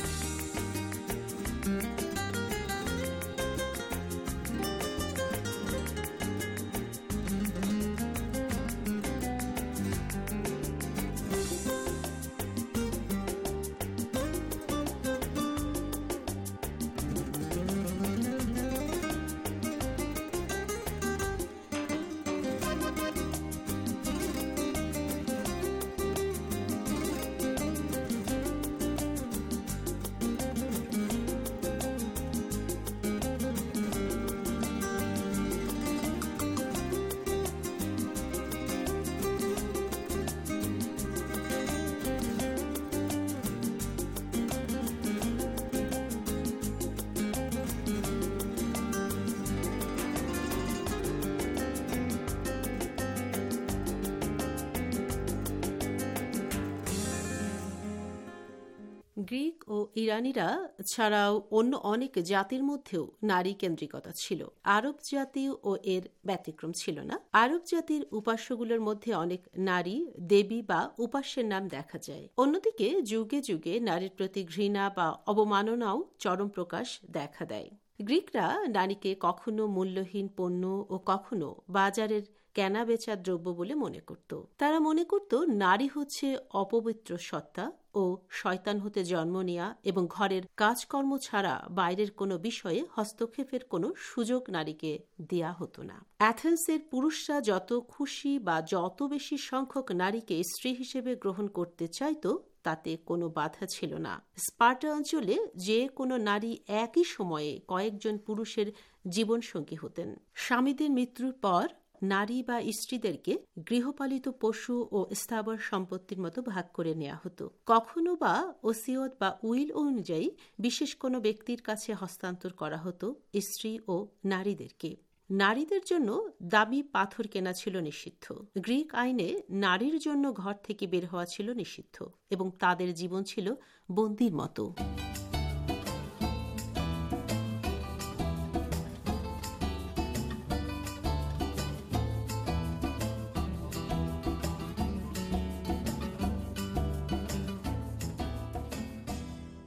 H: গ্রিক ও ইরানিরা ছাড়াও অন্য অনেক জাতির মধ্যেও নারী কেন্দ্রিকতা ছিল। আরব জাতি ও এর ব্যতিক্রম ছিল না। আরব জাতির উপাস্যগুলোর মধ্যে অনেক নারী দেবী বা উপাস্যের নাম দেখা যায়। অন্যদিকে যুগে যুগে নারীর প্রতি ঘৃণা বা অবমাননাও চরম প্রকাশ দেখা দেয়। গ্রিকরা নারীকে কখনো মূল্যহীন পণ্য ও কখনো বাজারের কেনা বেচা দ্রব্য বলে মনে করত। তারা মনে করত নারী হচ্ছে অপবিত্র সত্তা ও শয়তান হতে জন্ম নেয়া এবং ঘরের কাজকর্ম ছাড়া বাইরের কোনো বিষয়ে হস্তক্ষেপের কোনো সুযোগ নারীকে দেয়া হতো না। অ্যাথেন্সের পুরুষরা যত খুশি বা যত বেশি সংখ্যক নারীকে স্ত্রী হিসেবে গ্রহণ করতে চাইত তাতে কোনো বাধা ছিল না। স্পার্টা অঞ্চলে যে কোনো নারী একই সময়ে কয়েকজন পুরুষের জীবনসঙ্গী হতেন। স্বামীদের মৃত্যুর পর নারী বা স্ত্রীদেরকে গৃহপালিত পশু ও স্থাবর সম্পত্তির মতো ভাগ করে নেওয়া হতো। কখনো বা ওসিয়ত বা উইল অনুযায়ী বিশেষ কোনো ব্যক্তির কাছে হস্তান্তর করা হতো স্ত্রী ও নারীদেরকে। নারীদের জন্য দামি পাথর কেনা ছিল নিষিদ্ধ। গ্রিক আইনে নারীর জন্য ঘর থেকে বের হওয়া ছিল নিষিদ্ধ এবং তাদের জীবন ছিল বন্দির মতো।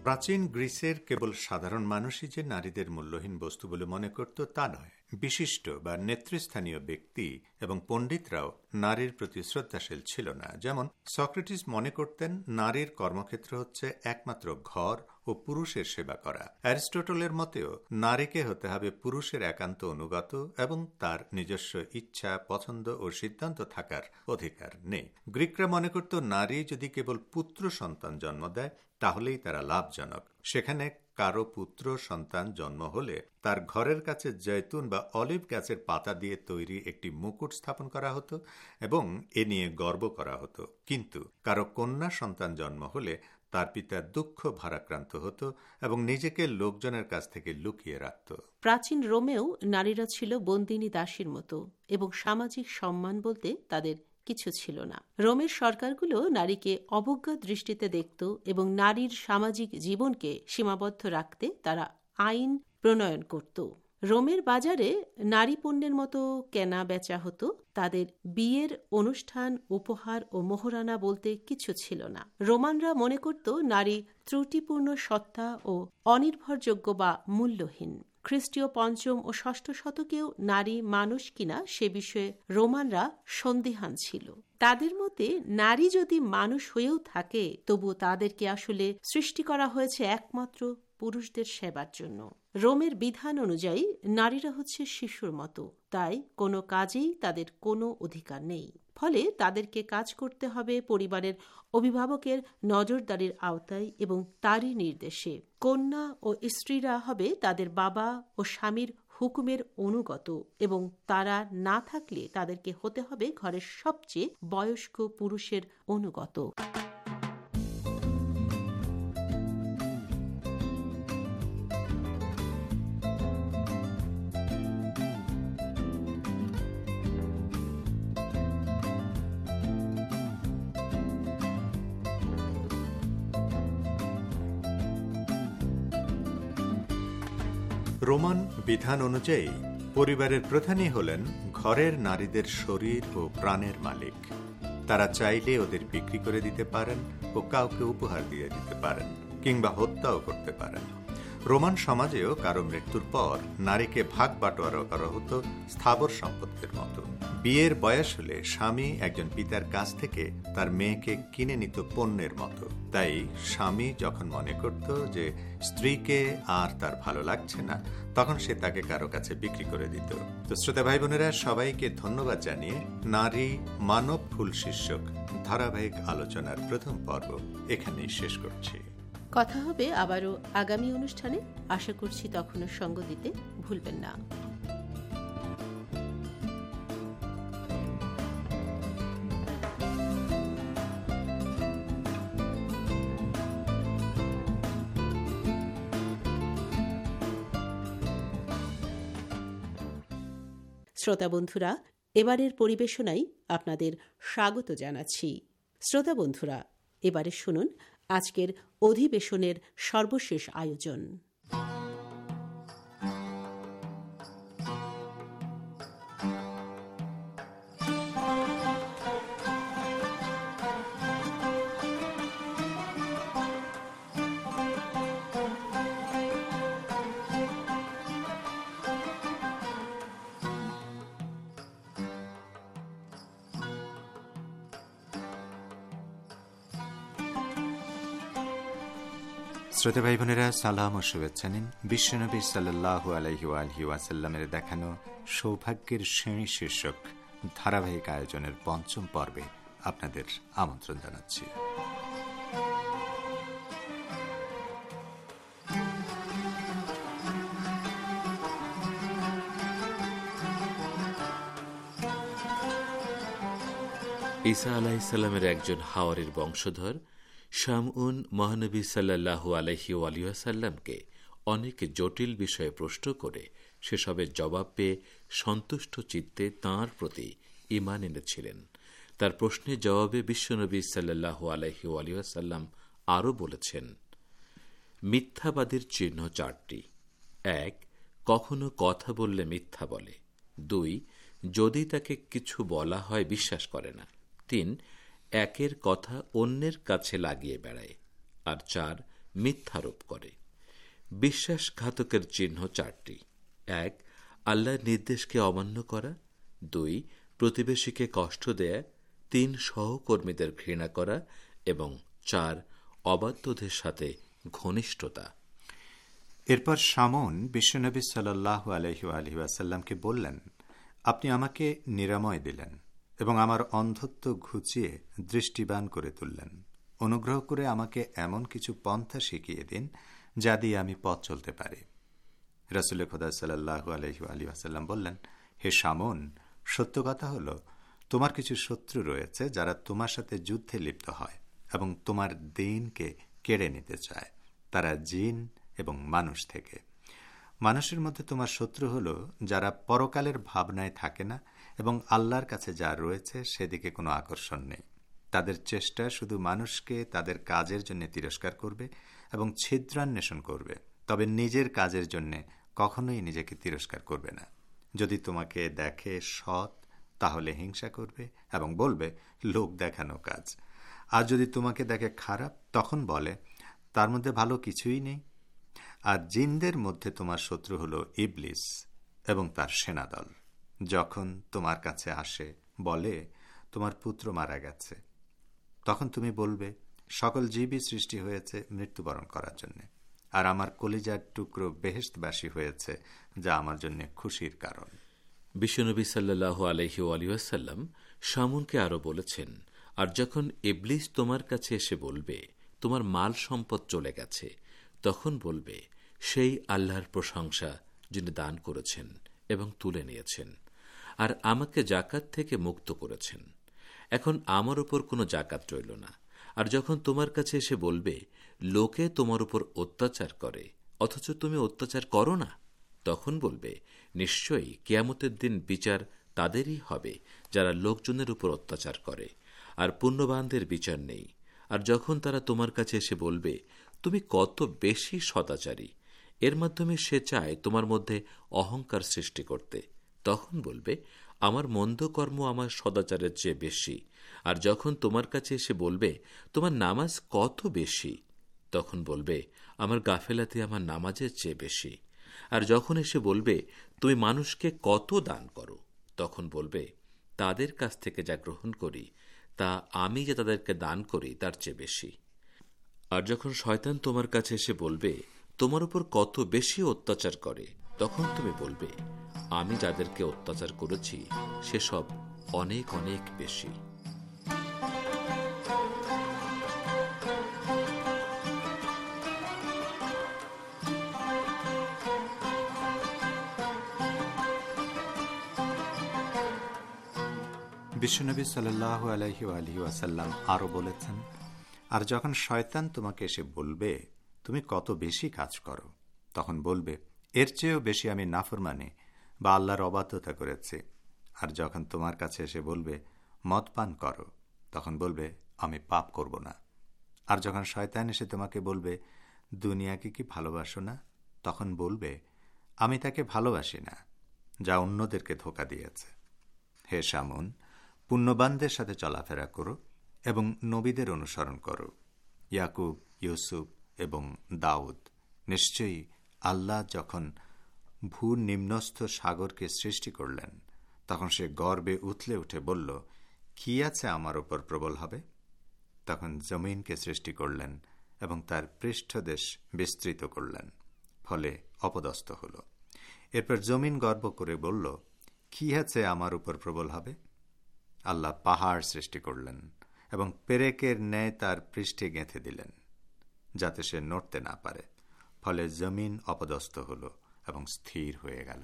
B: প্রাচীন গ্রিসের কেবল সাধারণ মানুষই যে নারীদের মূল্যহীন বস্তু বলে মনে করত তা নয়, বিশিষ্ট বা নেতৃস্থানীয় ব্যক্তি এবং পণ্ডিতরাও নারীর প্রতি শ্রদ্ধাশীল ছিল না। যেমন সক্রেটিস মনে করতেন নারীর কর্মক্ষেত্র হচ্ছে একমাত্র ঘর ও পুরুষের সেবা করা। অ্যারিস্টটলের মতেও নারীকে হতে হবে পুরুষের একান্ত অনুগত এবং তার নিজস্ব ইচ্ছা, পছন্দ ও সিদ্ধান্ত থাকার অধিকার নেই। গ্রিকরা মনে করত নারী যদি কেবল পুত্র সন্তান জন্ম দেয় তাহলেই তারা লাভজনক। সেখানে কারো পুত্র সন্তান জন্ম হলে তার ঘরের কাছে জৈতুন বা অলিভ গাছের পাতা দিয়ে তৈরি একটি মুকুট স্থাপন করা হতো এবং এ নিয়ে গর্ব করা হতো। কিন্তু কারো কন্যা সন্তান জন্ম হলে তার পিতা দুঃখ ভারাক্রান্ত হতো এবং নিজেকে লোকজনের কাছ থেকে লুকিয়ে রাখত।
H: প্রাচীন রোমেও নারীরা ছিল বন্দিনী দাসীর মতো এবং সামাজিক সম্মান বলতে তাদের কিছু ছিল না। রোমের সরকারগুলো নারীকে অবজ্ঞা দৃষ্টিতে দেখত এবং নারীর সামাজিক জীবনকে সীমাবদ্ধ রাখতে তারা আইন প্রণয়ন করত। রোমের বাজারে নারী পণ্যের মতো কেনা বেচা হতো। তাদের বিয়ের অনুষ্ঠান, উপহার ও মোহরানা বলতে কিছু ছিল না। রোমানরা মনে করত নারী ত্রুটিপূর্ণ সত্তা ও অনির্ভরযোগ্য বা মূল্যহীন। খ্রিস্টীয় পঞ্চম ও ষষ্ঠ শতকেও নারী মানুষ কিনা সে বিষয়ে রোমানরা সন্দিহান ছিল। তাদের মতে নারী যদি মানুষ হয়েও থাকে তবু তাদেরকে আসলে সৃষ্টি করা হয়েছে একমাত্র পুরুষদের সেবার জন্য। রোমের বিধান অনুযায়ী নারীরা হচ্ছে শিশুর মতো, তাই কোনো কাজেই তাদের কোনো অধিকার নেই। ফলে তাদেরকে কাজ করতে হবে পরিবারের অভিভাবকের নজরদারির আওতায় এবং তারই নির্দেশে। কন্যা ও স্ত্রীরা হবে তাদের বাবা ও স্বামীর হুকুমের অনুগত এবং তারা না থাকলে তাদেরকে হতে হবে ঘরের সবচেয়ে বয়স্ক পুরুষের অনুগত।
B: রোমান বিধান অনুযায়ী পরিবারের প্রধানই হলেন ঘরের নারীদের শরীর ও প্রাণের মালিক। তারা চাইলে ওদের বিক্রি করে দিতে পারেন ও কাউকে উপহার দিয়ে দিতে পারেন কিংবা হত্যাও করতে পারেন। রোমান সমাজেও কারো মৃত্যুর পর নারীকে ভাগ বাটোয়ারা করা হতো স্থাবর সম্পত্তির মতো। বিয়ের বয়স হলে স্বামী একজন পিতার কাছ থেকে তার মেয়েকে কিনে নিত পণ্যের মতো। তাই স্বামী যখন মনে করত যে স্ত্রীকে আর তার ভালো লাগছে না, তখন সে তাকে কারো কাছে বিক্রি করে দিত। তো শ্রোতা ভাই বোনেরা, সবাইকে ধন্যবাদ জানিয়ে নারী মানব ফুল শীর্ষক ধারাবাহিক আলোচনার প্রথম পর্ব এখানেই শেষ করছি।
H: কথা হবে আবারও আগামী অনুষ্ঠানে। আশা করছি তখনও সঙ্গ দিতে ভুলবেন না। শ্রোতা বন্ধুরা, এবারের পরিবেশনায় আপনাদের স্বাগত জানাচ্ছি। শ্রোতা বন্ধুরা, এবারে শুনুন আজকের অধিবেশনের সর্বশেষ আয়োজন।
B: শ্রোতা ভাই বোনেরা, সালাম ও শুভেচ্ছা নিন। বিশ্বনবী সাল্লাল্লাহু আলাইহি ওয়ালিহি ওয়াসাল্লামের দেখানো সৌভাগ্যের শ্রেণী শীর্ষক ধারাবাহিক আয়োজনের পঞ্চম পর্বে আপনাদের আমন্ত্রণ জানাচ্ছি।
I: ঈসা আলাইহিসসালামের একজন হাওয়ারির বংশধর শামউন মহানবী সাল্লাল্লাহু আলাইহি ওয়াসাল্লামকে অনেক জটিল বিষয়ে প্রশ্ন করে সেসবের জবাব পেয়ে সন্তুষ্ট চিত্তে তাঁর প্রতি ঈমান এনেছিলেন। তার প্রশ্নের জবাবে বিশ্বনবী সাল্লাল্লাহু আলাইহি ওয়াসাল্লাম আরও বলেছেন, মিথ্যাবাদীর চিহ্ন চারটি। এক, কখনো কথা বললে মিথ্যা বলে। দুই, যদি তাকে কিছু বলা হয় বিশ্বাস করে না। তিন, একের কথা অন্যের কাছে লাগিয়ে বেড়ায়। আর চার, মিথ্যারোপ করে। বিশ্বাসঘাতকের চিহ্ন চারটি: এক, আল্লাহর নির্দেশকে অমান্য করা; দুই, প্রতিবেশীকে কষ্ট দেয়া; তিন, সহকর্মীদের ঘৃণা করা; এবং চার, অবাধ্যদের সাথে ঘনিষ্ঠতা।
B: এরপর শামউন বিশ্বনবী সাল্লাল্লাহু আলাইহি আলিহি ওয়াসাল্লামকে বললেন, আপনি আমাকে নিরাময় দিলেন এবং আমার অন্ধত্ব ঘুচিয়ে দৃষ্টিবান করে তুললেন। অনুগ্রহ করে আমাকে এমন কিছু পন্থা শিখিয়ে দিন যা দিয়ে আমি পথ চলতে পারি। রাসূল খোদা সাল্লাল্লাহু আলাইহি আলিহি ওয়াসাল্লাম বললেন, হে শামউন, সত্য কথা হলো তোমার কিছু শত্রু রয়েছে যারা তোমার সাথে যুদ্ধে লিপ্ত হয় এবং তোমার দ্বীনকে কেড়ে নিতে চায়। তারা জিন এবং মানুষ থেকে। মানুষের মধ্যে তোমার শত্রু হলো যারা পরকালের ভাবনায় থাকে না এবং আল্লাহর কাছে যা রয়েছে সেদিকে কোনো আকর্ষণ নেই। তাদের চেষ্টা শুধু মানুষকে তাদের কাজের জন্য তিরস্কার করবে এবং ছিদ্রান্বেষণ করবে, তবে নিজের কাজের জন্য কখনোই নিজেকে তিরস্কার করবে না। যদি তোমাকে দেখে সৎ, তাহলে হিংসা করবে এবং বলবে লোক দেখানো কাজ। আর যদি তোমাকে দেখে খারাপ, তখন বলে তার মধ্যে ভালো কিছুই নেই। আর জিনদের মধ্যে তোমার শত্রু হলো ইবলিস এবং তার সেনাদল। যখন তোমার কাছে আসে বলে তোমার পুত্র মারা গেছে, তখন তুমি বলবে সকল জীবই সৃষ্টি হয়েছে মৃত্যুবরণ করার জন্য, আর আমার কলিজার টুকরো বেহেশতবাসী হয়েছে, যা আমার জন্য খুশির কারণ।
I: বিশ্বনবী সাল্লাল্লাহু আলাইহি আলিহি ওয়াসাল্লাম শামউনকে আরো বলেছেন, আর যখন ইবলিস তোমার কাছে এসে বলবে তোমার মাল সম্পদ চলে গেছে, তখন বলবে সেই আল্লাহর প্রশংসা যিনি দান করেছেন এবং তুলে নিয়েছেন, আর আমাকে জাকাত থেকে মুক্ত করেছেন। এখন আমার উপর কোনো জাকাত রইল না। আর যখন তোমার কাছে এসে বলবে লোকে তোমার উপর অত্যাচার করে অথচ তুমি অত্যাচার করো না, তখন বলবে নিশ্চয়ই কিয়ামতের দিন বিচার তাদেরই হবে যারা লোকজনের উপর অত্যাচার করে, আর পুণ্যবানদের বিচার নেই। আর যখন তারা তোমার কাছে এসে বলবে তুমি কত বেশি সদাচারী, এর মাধ্যমে সে চায় তোমার মধ্যে অহংকার সৃষ্টি করতে, তখন বলবে আমার মন্দ কর্ম আমার সদাচারের চেয়ে বেশি। আর যখন তোমার কাছে এসে বলবে তোমার নামাজ কত বেশি, তখন বলবে আমার গাফেলাতি আমার নামাজের চেয়ে বেশি। আর যখন এসে বলবে তুমি মানুষকে কত দান করো, তখন বলবে তাদের কাছ থেকে যা গ্রহণ করি তা আমি যে তাদেরকে দান করি তার চেয়ে বেশি। আর যখন শয়তান তোমার কাছে এসে বলবে তোমার উপর কত বেশি অত্যাচার করে, তখন তুমি বলবে আমি যাদেরকে অত্যাচার করেছি সেসব অনেক অনেক বেশি।
B: বিশ্বনবী সাল্লাল্লাহু আলাইহি আলিহি ওয়াসাল্লাম আরো বলেছেন, আর যখন শয়তান তোমাকে এসে বলবে তুমি কত বেশি কাজ করো, তখন বলবে এর চেয়েও বেশি আমি নাফরমানি বা আল্লাহর অবাধ্যতা করেছি। আর যখন তোমার কাছে এসে বলবে মদ পান করো, তখন বলবে আমি পাপ করব না। আর যখন শয়তান এসে তোমাকে বলবে দুনিয়াকে কি ভালোবাসো না, তখন বলবে আমি তাকে ভালোবাসি না, যা অন্যদেরকে ধোঁকা দিয়েছে। হে শামউন, পুণ্যবানদের সাথে চলাফেরা করো এবং নবীদের অনুসরণ করো, ইয়াকুব, ইউসুফ এবং দাউদ। নিশ্চয়ই আল্লাহ যখন ভূ নিম্নস্থ সাগরকে সৃষ্টি করলেন, তখন সে গর্বে উথলে উঠে বলল কি আছে আমার উপর প্রবল হবে। তখন জমিনকে সৃষ্টি করলেন এবং তার পৃষ্ঠদেশ বিস্তৃত করলেন, ফলে অপদস্থ হল। এরপর জমিন গর্ব করে বলল কি আছে আমার উপর প্রবল হবে। আল্লাহ পাহাড় সৃষ্টি করলেন এবং পেরেকের ন্যায় তার পৃষ্ঠে গেঁথে দিলেন, যাতে সে নড়তে না পারে, ফলে জমিন অপদস্থ হল এবং স্থির হয়ে গেল।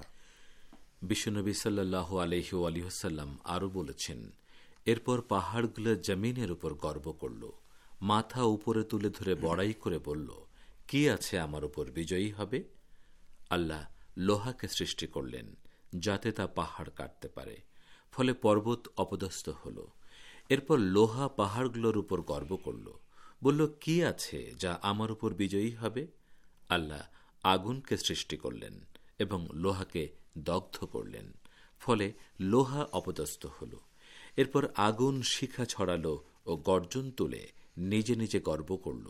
I: বিশ্বনবী সাল্লাল্লাহু আলাইহি আলিহি ওয়াসাল্লাম আরো বলেছেন, এরপর পাহাড়গুলো জমিনের উপর গর্ব করল, মাথা উপরে তুলে ধরে বড়াই করে বলল কি আছে আমার উপর বিজয়ী হবে। আল্লাহ লোহাকে সৃষ্টি করলেন যাতে তা পাহাড় কাটতে পারে, ফলে পর্বত অপদস্থ হল। এরপর লোহা পাহাড়গুলোর উপর গর্ব করল, বলল কি আছে যা আমার উপর বিজয়ী হবে। আল্লাহ আগুনকে সৃষ্টি করলেন এবং লোহাকে দগ্ধ করলেন, ফলে লোহা অপদস্থ হল। এরপর আগুন শিখা ছড়ালো ও গর্জন তুলে নিজে নিজে গর্ব করল,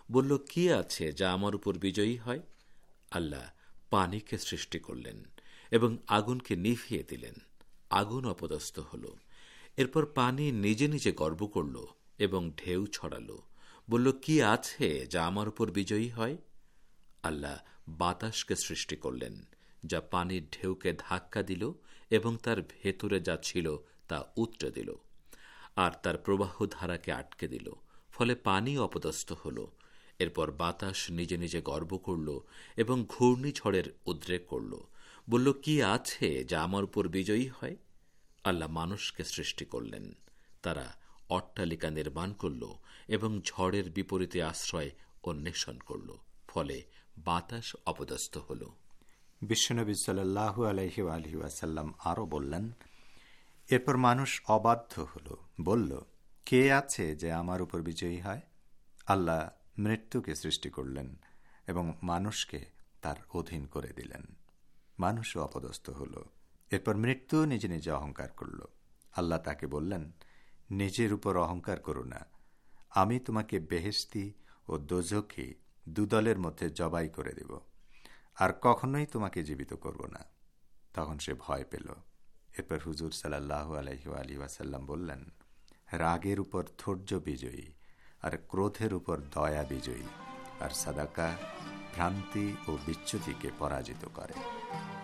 I: বলল, কি আছে যা আমার উপর বিজয়ী হয়? আল্লাহ পানিকে সৃষ্টি করলেন এবং আগুনকে নিভিয়ে দিলেন। আগুন অপদস্থ হল। এরপর পানি নিজে নিজে গর্ব করল এবং ঢেউ ছড়ালো। বলল, কি আছে যা আমার উপর বিজয়ী হয়? আল্লাহ বাতাসকে সৃষ্টি করলেন, যা পানির ঢেউকে ধাক্কা দিল এবং তার ভেতরে যা ছিল তা উতরে দিল আর তার প্রবাহ ধারাকে আটকে দিল। ফলে পানি অপদস্থ হল। এরপর বাতাস নিজে নিজে গর্ব করল এবং ঘূর্ণিঝড়ের উদ্রেক করল। বলল, কি আছে যা আমার উপর বিজয়ী হয়? আল্লাহ মানুষকে সৃষ্টি করলেন। তারা অট্টালিকা নির্মাণ করল এবং ঝড়ের বিপরীতে আশ্রয় অন্বেষণ করল। ফলে বাতাস অপদস্থ হল।
B: বিশ্বনবী সাল্লাল্লাহু আলাইহি আলিহি ওয়াসাল্লাম আরও বললেন, এরপর মানুষ অবাধ্য হল, বলল, কে আছে যে আমার উপর বিজয়ী হয়? আল্লাহ মৃত্যুকে সৃষ্টি করলেন এবং মানুষকে তার অধীন করে দিলেন। মানুষও অপদস্থ হল। এরপর মৃত্যু নিজে নিজে অহংকার করল। আল্লাহ তাকে বললেন, নিজের উপর অহংকার করো না, আমি তোমাকে বেহেশতি ও দোজখী দুদলের মধ্যে জবাই করে দেব, আর কখনোই তোমাকে জীবিত করব না। তখন সে ভয় পেল। এরপর হুজুর সাল্লাল্লাহু আলাইহি আলিহি ওয়াসাল্লাম বললেন, রাগের উপর ধৈর্য বিজয়ী, আর ক্রোধের উপর দয়া বিজয়ী, আর সাদাকা ভ্রান্তি ও বিচ্যুতিকে পরাজিত করে।